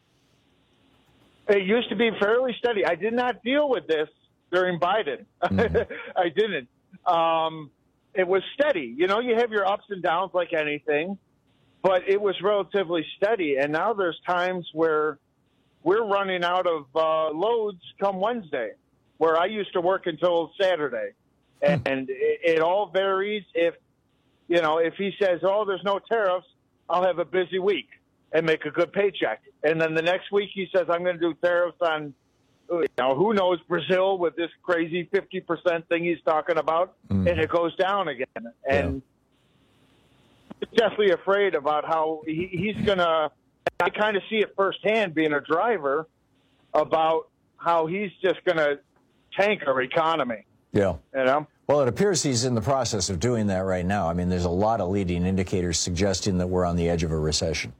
It used to be fairly steady. I did not deal with this during Biden.
Mm-hmm.
I didn't. Um, it was steady. You know, you have your ups and downs like anything, but it was relatively steady. And now there's times where we're running out of uh, loads come Wednesday, where I used to work until Saturday. And,
Hmm.
and it, it all varies. If, you know, if he says, oh, there's no tariffs, I'll have a busy week and make a good paycheck. And then the next week he says, I'm going to do tariffs on, you know, who knows, Brazil with this crazy fifty percent thing he's talking about,
Mm.
and it goes down again. And yeah. definitely afraid about how he, he's going to, I kind of see it firsthand being a driver about how he's just going to tank our economy.
Yeah.
You know?
Well, it appears he's in the process of doing that right now. I mean, there's a lot of leading indicators suggesting that we're on the edge of a recession.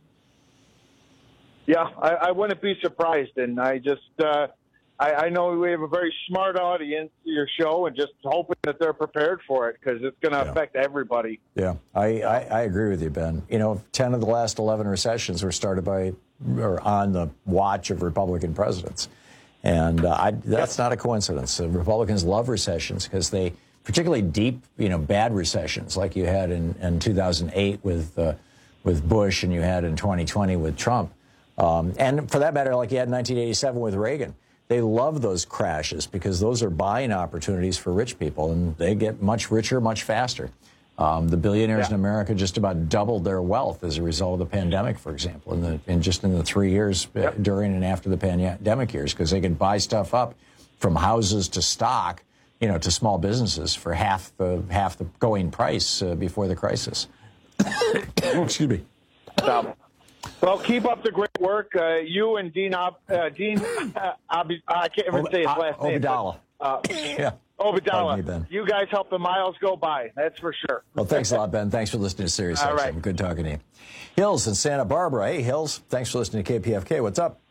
Yeah, I, I wouldn't be surprised. And I just, uh, I, I know we have a very smart audience to your show, and just hoping that they're prepared for it, because it's going to
Yeah.
affect everybody.
Yeah, I, I, I agree with you, Ben. You know, ten of the last eleven recessions were started by or on the watch of Republican presidents. And uh, I, that's not a coincidence. Uh, Republicans love recessions because they, particularly deep, you know, bad recessions like you had in, in two thousand eight with, uh, with Bush and you had in twenty twenty with Trump. Um, and for that matter, like you had in nineteen eighty-seven with Reagan. They love those crashes because those are buying opportunities for rich people, and they get much richer much faster. Um, the billionaires
Yeah.
in America just about doubled their wealth as a result of the pandemic, for example, in, the, in just in the three years uh,
Yep.
during and after the pandemic years, because they could buy stuff up from houses to stock, you know, to small businesses for half the half the going price uh, before the crisis. Excuse me.
So, well, keep up the great work. Uh, you and Dean, Ob- uh, Dean, uh, Ob- I can't even
Ob-
say his
uh,
last name.
Obadala.
but, Uh,
Yeah.
Obadala.
Pardon me, Ben.
You guys help the miles go by. That's for sure.
Well, thanks a lot, Ben. Thanks for listening to Sirius
All
X M.
right.
Good talking to you. Hills in Santa Barbara. Hey, Hills. Thanks for listening to K P F K. What's up?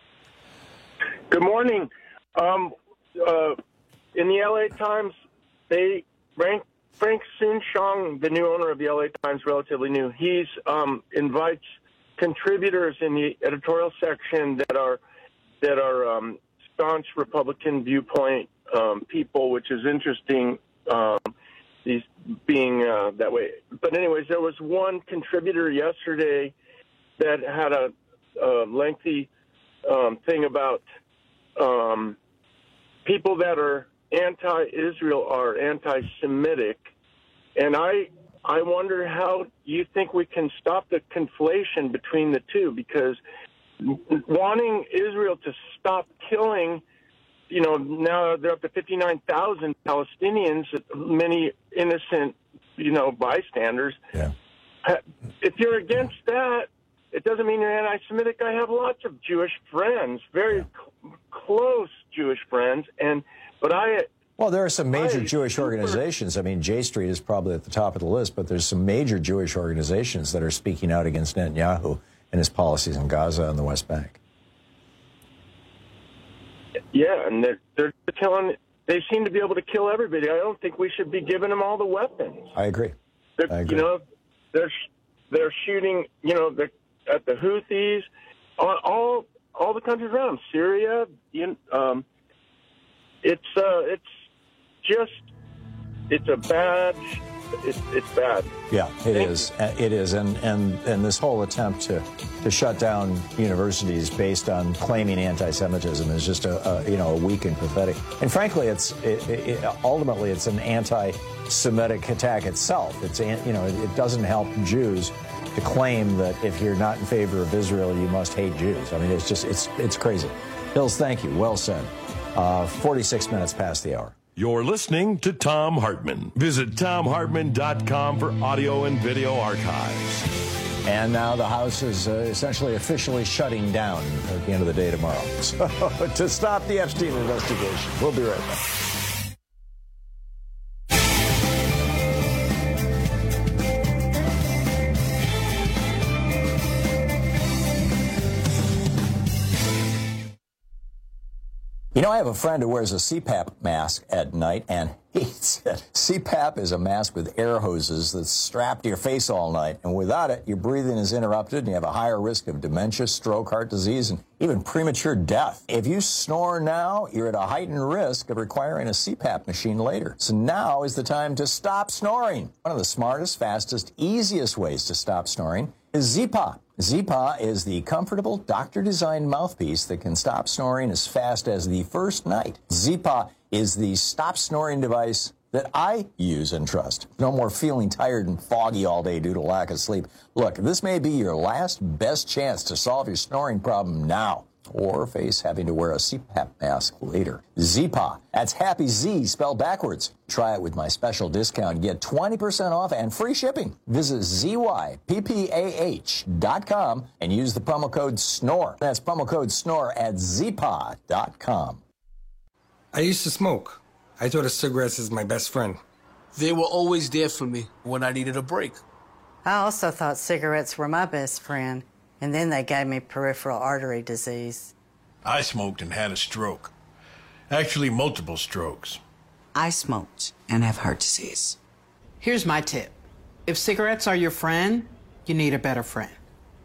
Good morning. Um, uh, in the L A Times, they rank Frank Soon-Shiong, the new owner of the L A Times, relatively new. He's um, invites contributors in the editorial section that are that are um, staunch Republican viewpoint um, people, which is interesting. Um, these being uh, that way, but anyways, there was one contributor yesterday that had a, a lengthy um, thing about um, people that are anti-Israel are anti-Semitic, and I I wonder how you think we can stop the conflation between the two, because wanting Israel to stop killing, you know, now they're up to fifty-nine thousand Palestinians, many innocent, you know, bystanders.
Yeah.
If you're against that, it doesn't mean you're anti-Semitic. I have lots of Jewish friends, very yeah. cl- close Jewish friends, and but I.
Well, there are some major
I,
Jewish
super,
organizations. I mean, J Street is probably at the top of the list, but there's some major Jewish organizations that are speaking out against Netanyahu and his policies in Gaza and the West Bank.
Yeah, and they're, they're killing, they seem to be able to kill everybody. I don't think we should be giving them all the weapons.
I agree. I agree.
You know, they're, they're shooting, you know, they're at the Houthis, all, all, all the countries around, Syria, you, um, it's, uh, it's just, it's a bad, it's, it's bad.
Yeah, it is. It is. And, and, and this whole attempt to, to shut down universities based on claiming anti-Semitism is just a, a you know, a weak and pathetic. And frankly, it's it, it, ultimately it's an anti-Semitic attack itself. It's, you know, it doesn't help Jews to claim that if you're not in favor of Israel, you must hate Jews. I mean, it's just, it's, it's crazy. Hills, thank you. Well said. Uh, forty-six minutes past the hour.
You're listening to Thom Hartmann. Visit Thom Hartmann dot com for audio and video archives.
And now the House is uh, essentially officially shutting down at the end of the day tomorrow. So to stop the Epstein investigation. We'll be right back. You know, I have a friend who wears a C PAP mask at night and hates it. C PAP is a mask with air hoses that's strapped to your face all night, and without it, your breathing is interrupted and you have a higher risk of dementia, stroke, heart disease, and even premature death. If you snore now, you're at a heightened risk of requiring a C PAP machine later. So now is the time to stop snoring. One of the smartest, fastest, easiest ways to stop snoring is Zyppah. Zyppah is the comfortable, doctor-designed mouthpiece that can stop snoring as fast as the first night. Zyppah is the stop snoring device that I use and trust. No more feeling tired and foggy all day due to lack of sleep. Look, this may be your last best chance to solve your snoring problem now, or face having to wear a C PAP mask later. Zyppah. That's Happy Z spelled backwards. Try it with my special discount. Get twenty percent off and free shipping. Visit Z Y P P A H dot com and use the promo code SNORE. That's promo code SNORE at Zyppah dot com.
I used to smoke. I thought of cigarettes as my best friend.
They were always there for me when I needed a break.
I also thought cigarettes were my best friend. And then they gave me peripheral artery disease.
I smoked and had a stroke. Actually, multiple strokes.
I smoked and have heart disease. Here's my tip. If cigarettes are your friend, you need a better friend.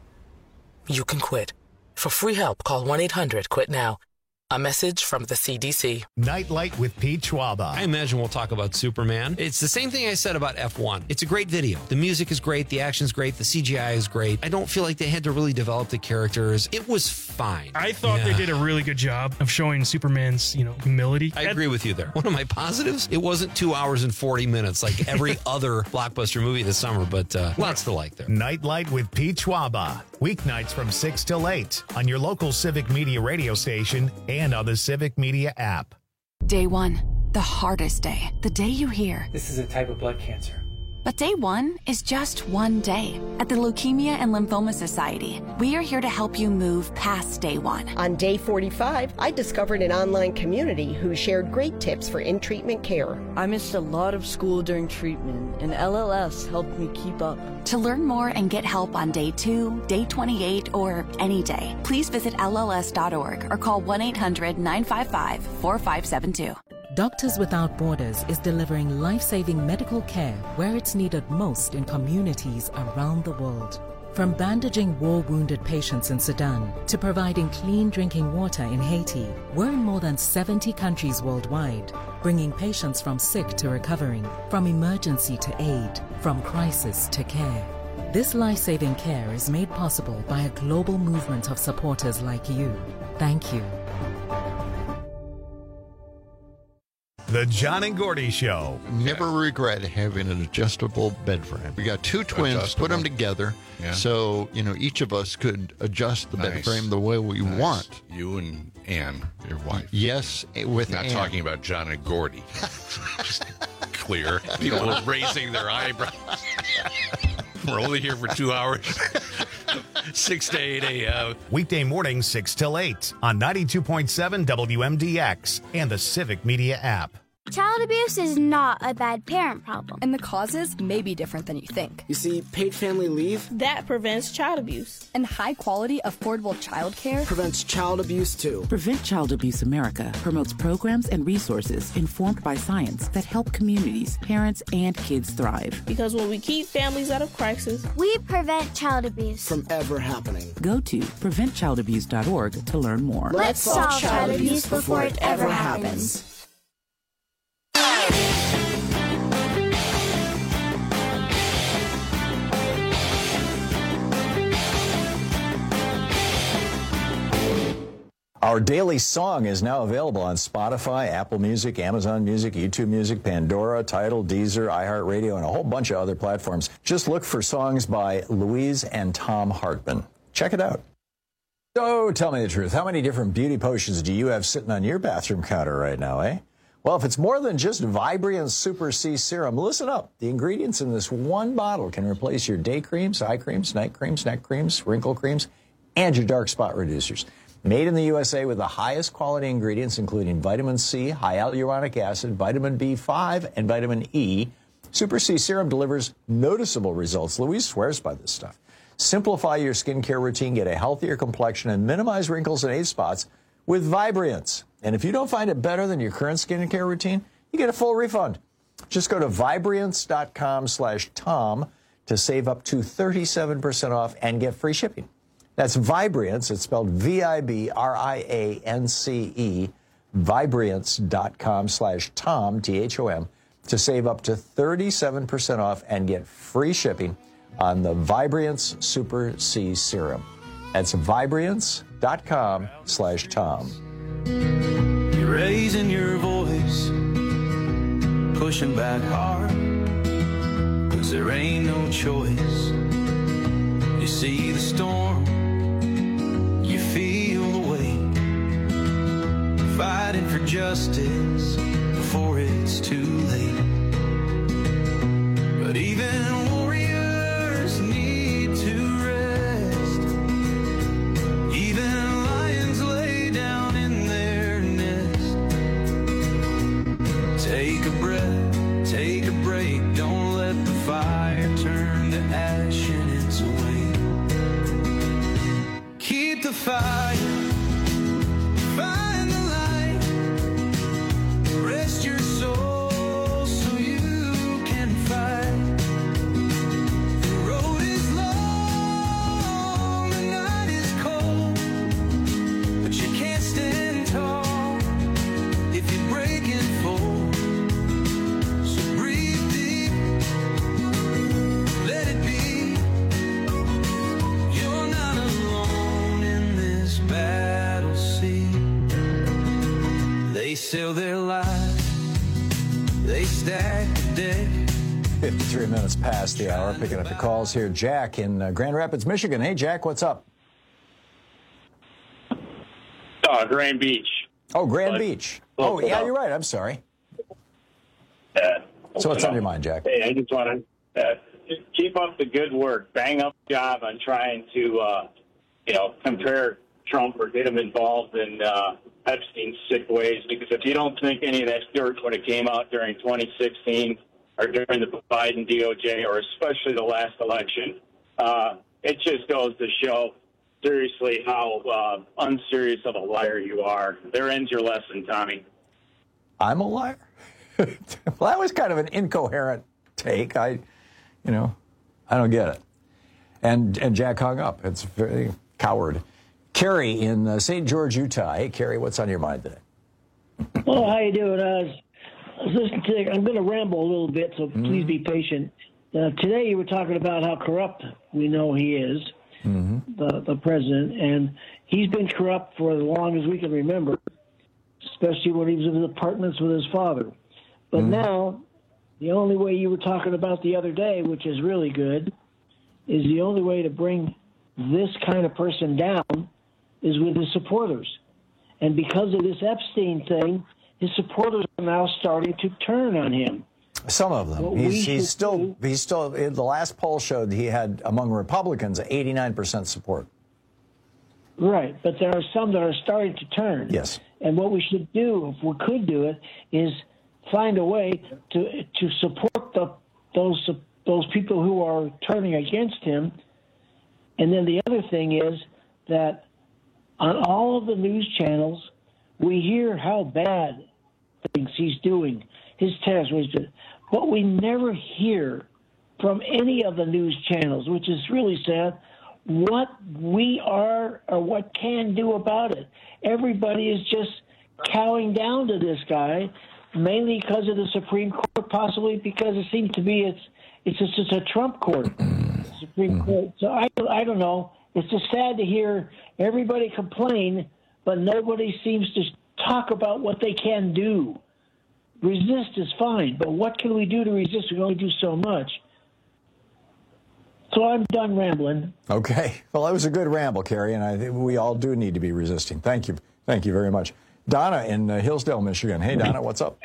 You can quit. For free help, call one eight hundred quit now. A message from the C D C.
Nightlight with Pete Schwaba.
I imagine we'll talk about Superman. It's the same thing I said about F one. It's a great video. The music is great. The action's great. The C G I is great. I don't feel like they had to really develop the characters. It was fine.
I thought
yeah.
they did a really good job of showing Superman's, you know, humility.
I agree with you there. One of my positives, it wasn't two hours and forty minutes like every other blockbuster movie this summer, but uh, lots to like there.
Nightlight with Pete Schwaba. Weeknights from six till eight on your local Civic Media radio station and on the Civic Media app.
Day one, the hardest day. The day you hear,
This is a type of blood cancer.
but day one is just one day. At the Leukemia and Lymphoma Society, we are here to help you move past day one.
On day forty-five, I discovered an online community who shared great tips for in-treatment care.
I missed a lot of school during treatment, and L L S helped me keep up.
To learn more and get help on day two, day twenty-eight, or any day, please visit L L S dot org or call one eight hundred nine five five four five seven two.
Doctors Without Borders is delivering life-saving medical care where it's needed most in communities around the world. From bandaging war-wounded patients in Sudan to providing clean drinking water in Haiti, we're in more than seventy countries worldwide, bringing patients from sick to recovering, from emergency to aid, from crisis to care. This life-saving care is made possible by a global movement of supporters like you. Thank you.
The John and Gordy Show.
Never regret having an adjustable bed frame. We got two twins,
Adjustable.
put them together,
Yeah.
so you know each of us could adjust the bed
Nice.
frame the way we
Nice.
want.
You and Ann, your wife.
Yes, with
Not
Ann.
talking about John and Gordy. Just clear. People are raising their eyebrows. We're only here for two hours. six to eight a.m.
Weekday mornings, six till eight on ninety-two point seven W M D X and the Civic Media app.
Child abuse is not a bad parent problem. And the causes may be different than you think.
You see, paid family leave
That prevents child abuse. And high-quality, affordable child care
prevents child abuse too.
Prevent Child Abuse America promotes programs and resources informed by science that help communities, parents, and kids thrive.
Because when we keep families out of crisis, we prevent child abuse.
From ever happening.
Go to prevent child abuse dot org to learn more.
Let's solve child abuse before it ever happens.
Our daily song is now available on Spotify, Apple Music, Amazon Music, YouTube Music, Pandora, Tidal, Deezer, iHeartRadio, and a whole bunch of other platforms. Just look for songs by Louise and Tom Hartman. Check it out. So tell me the truth. How many different beauty potions do you have sitting on your bathroom counter right now, eh? Well, if it's more than just Vibriance Super C Serum, listen up. The ingredients in this one bottle can replace your day creams, eye creams, night creams, neck creams, wrinkle creams, and your dark spot reducers. Made in the U S A with the highest quality ingredients, including vitamin C, high hyaluronic acid, vitamin B five, and vitamin E, Super C Serum delivers noticeable results. Louise swears by this stuff. Simplify your skincare routine, get a healthier complexion, and minimize wrinkles and age spots with Vibriance. And if you don't find it better than your current skincare routine, you get a full refund. Just go to Vibriance dot com slash Tom to save up to thirty-seven percent off and get free shipping. That's Vibriance. It's spelled V I B R I A N C E, Vibriance dot com slash Tom, T H O M, to save up to thirty-seven percent off and get free shipping on the Vibriance Super C Serum. That's Vibriance dot com slash Tom.
You're raising your voice, pushing back hard, 'cause there ain't no choice. You see the storm, you feel the weight, fighting for justice before it's too late. But even warriors need to rest. Even lions lay down in their nest. Take a breath, take a break, don't let the fire turn to ash in its way. Keep the fire, find the light, rest your soul so you can fight. The road is long, the night is cold, but you can't stand tall if you break and fold. So breathe deep, let it be. You're not alone in this battle sea. They sell their lives, they stack the deck.
fifty-three minutes past the hour. Picking up the calls here. Jack in uh, Grand Rapids, Michigan. Hey, Jack, what's up?
Uh, Grand Beach.
Oh, Grand
But-
Beach.
well,
Oh, yeah,
well,
you're right. I'm sorry.
Uh,
So what's on your mind, Jack?
Hey, I just want to uh, just keep up the good work. Bang up job on trying to, uh, you know, compare Trump or get him involved in uh, Epstein's sick ways. Because if you don't think any of that dirt when it came out during twenty sixteen or during the Biden D O J or especially the last election, uh, it just goes to show seriously how uh, unserious of a liar you are. There ends your lesson, Tommy.
I'm a liar? Well, that was kind of an incoherent take. I, you know, I don't get it. And and Jack hung up. It's very coward. Carrie in uh, Saint George, Utah. Hey, Carrie, what's on your mind today?
Well, how you doing? I was, I was listening to. I'm going to ramble a little bit, so
Mm-hmm.
please be patient. Uh, today, you were talking about how corrupt we know he is,
Mm-hmm.
the the president, and he's been corrupt for as long as we can remember. especially when he was in his apartments with his father. But
Mm.
now, the only way you were talking about the other day, which is really good, is the only way to bring this kind of person down is with his supporters. And because of this Epstein thing, his supporters are now starting to turn on him.
Some of them.
What we
He's, he's
should
still,
do-
he's still, the last poll showed he had, among Republicans, eighty-nine percent support.
Right, but there are some that are starting to turn.
Yes.
And what we should do, if we could do it, is find a way to to support the, those those people who are turning against him. And then the other thing is that on all of the news channels, we hear how bad things he's doing, his terrorist, but we never hear from any of the news channels, which is really sad, what we are or what can do about it. Everybody is just cowing down to this guy, mainly because of the Supreme Court, possibly because it seems to be it's it's just it's a Trump court, Supreme Court. So I I don't know. It's just sad to hear everybody complain, but nobody seems to talk about what they can do. Resist is fine, but what can we do to resist? We can only do so much. So I'm done rambling.
Okay. Well, that was a good ramble, Kerry, and I think we all do need to be resisting. Thank you. Thank you very much. Donna in uh, Hillsdale, Michigan. Hey, Donna, what's up?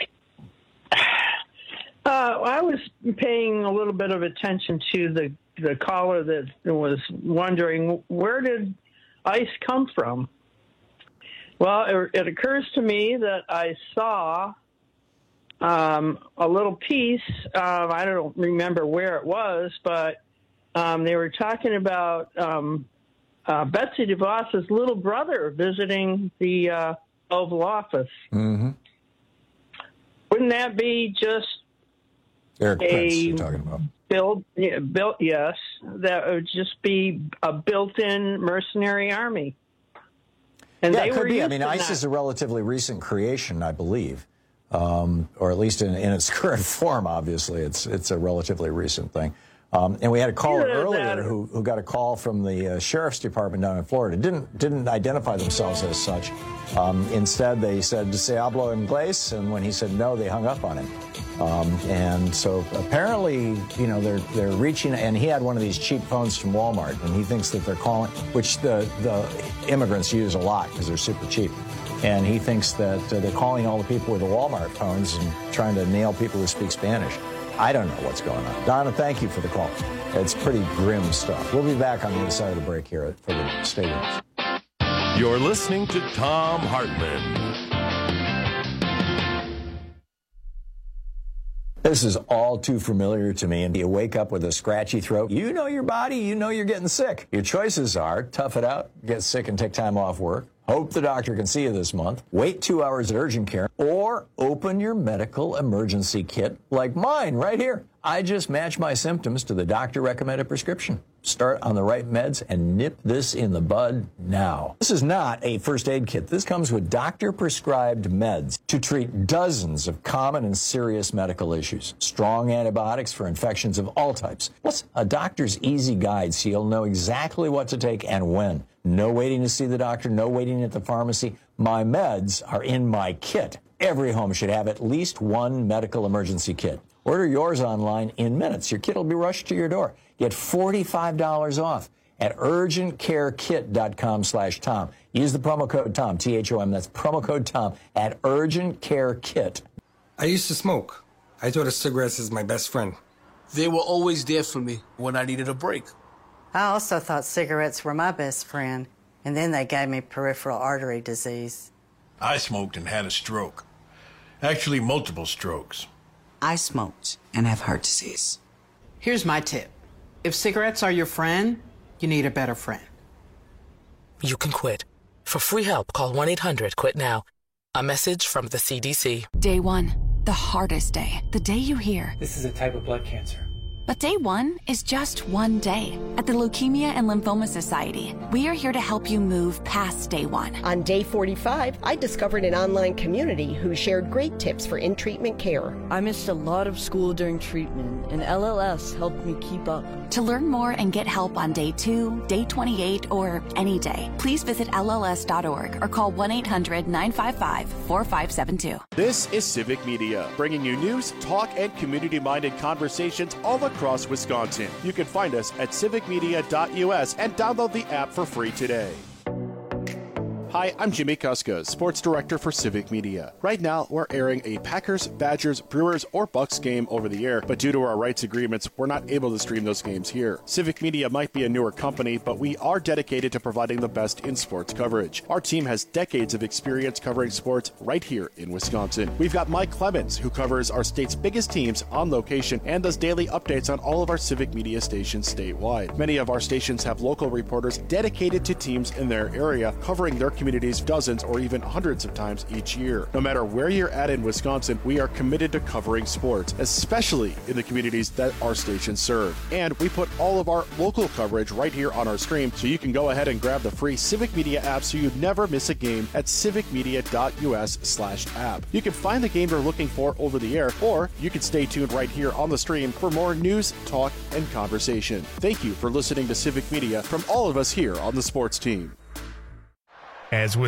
Uh, I was paying a little bit of attention to the, the caller that was wondering, where did ICE come from? Well, it, it occurs to me that I saw um, a little piece. Um, I don't remember where it was, but um, they were talking about um, uh, Betsy DeVos's little brother visiting the uh, Oval Office.
Mm-hmm.
Wouldn't that be just
Eric
a
Prince you're talking about.
built, yeah, built, yes, that would just be a built-in mercenary army. And
yeah,
they
it could
were
be. I
used
mean,
to
ICE
that.
is a relatively recent creation, I believe, um, or at least in, in its current form. Obviously, it's it's a relatively recent thing. Um, and we had a caller
Either
earlier
that-
who, who got a call from the uh, sheriff's department down in Florida. Didn't didn't identify themselves as such. Um, instead, they said "Se hablo inglés," and when he said no, they hung up on him. Um, and so apparently, you know, they're they're reaching. And he had one of these cheap phones from Walmart, and he thinks that they're calling, which the the immigrants use a lot because they're super cheap. And he thinks that uh, they're calling all the people with the Walmart phones and trying to nail people who speak Spanish. I don't know what's going on. Donna, thank you for the call. It's pretty grim stuff. We'll be back on the other side of the break here for the State of News.
You're listening to Thom Hartmann.
This is all too familiar to me. And you wake up with a scratchy throat. You know your body. You know you're getting sick. Your choices are tough it out, get sick and take time off work, hope the doctor can see you this month, wait two hours at urgent care, or open your medical emergency kit like mine right here. I just match my symptoms to the doctor-recommended prescription. Start on the right meds and nip this in the bud now. This is not a first aid kit. This comes with doctor-prescribed meds to treat dozens of common and serious medical issues. Strong antibiotics for infections of all types. Plus, a doctor's easy guide so you'll know exactly what to take and when. No waiting to see the doctor, no waiting at the pharmacy. My meds are in my kit. Every home should have at least one medical emergency kit. Order yours online in minutes. Your kit will be rushed to your door. Get forty-five dollars off at urgent care kit dot com slash Tom. Use the promo code Tom, T H O M. That's promo code Tom at urgent care kit.
I used to smoke. I thought of cigarettes as my best friend.
They were always there for me when I needed a break.
I also thought cigarettes were my best friend, and then they gave me peripheral artery disease.
I smoked and had a stroke. Actually, multiple strokes.
I smoked and have heart disease. Here's my tip. If cigarettes are your friend, you need a better friend.
You can quit. For free help, call one eight hundred quit now. A message from the C D C.
Day one, the hardest day. The day you hear,
this is a type of blood cancer.
But day one is just one day. At the Leukemia and Lymphoma Society, we are here to help you move past day one.
On day forty-five, I discovered an online community who shared great tips for in-treatment care.
I missed a lot of school during treatment, and L L S helped me keep up.
To learn more and get help on day two, day twenty-eight, or any day, please visit L L S dot org or call one eight hundred nine five five four five seven two.
This is Civic Media, bringing you news, talk, and community-minded conversations all across Wisconsin. You can find us at civic media dot U S and download the app for free today. Hi, I'm Jimmy Kuska, Sports Director for Civic Media. Right now, we're airing a Packers, Badgers, Brewers, or Bucks game over the air, but due to our rights agreements, we're not able to stream those games here. Civic Media might be a newer company, but we are dedicated to providing the best in sports coverage. Our team has decades of experience covering sports right here in Wisconsin. We've got Mike Clemens, who covers our state's biggest teams on location and does daily updates on all of our Civic Media stations statewide. Many of our stations have local reporters dedicated to teams in their area, covering their communities dozens or even hundreds of times each year. No matter where you're at in Wisconsin, we are committed to covering sports, especially in the communities that our stations serve. And we put all of our local coverage right here on our stream, so you can go ahead and grab the free Civic Media app so you never miss a game at civic media dot U S slash app. You can find the game you're looking for over the air, or you can stay tuned right here on the stream for more news, talk, and conversation. Thank you for listening to Civic Media from all of us here on the sports team.
As with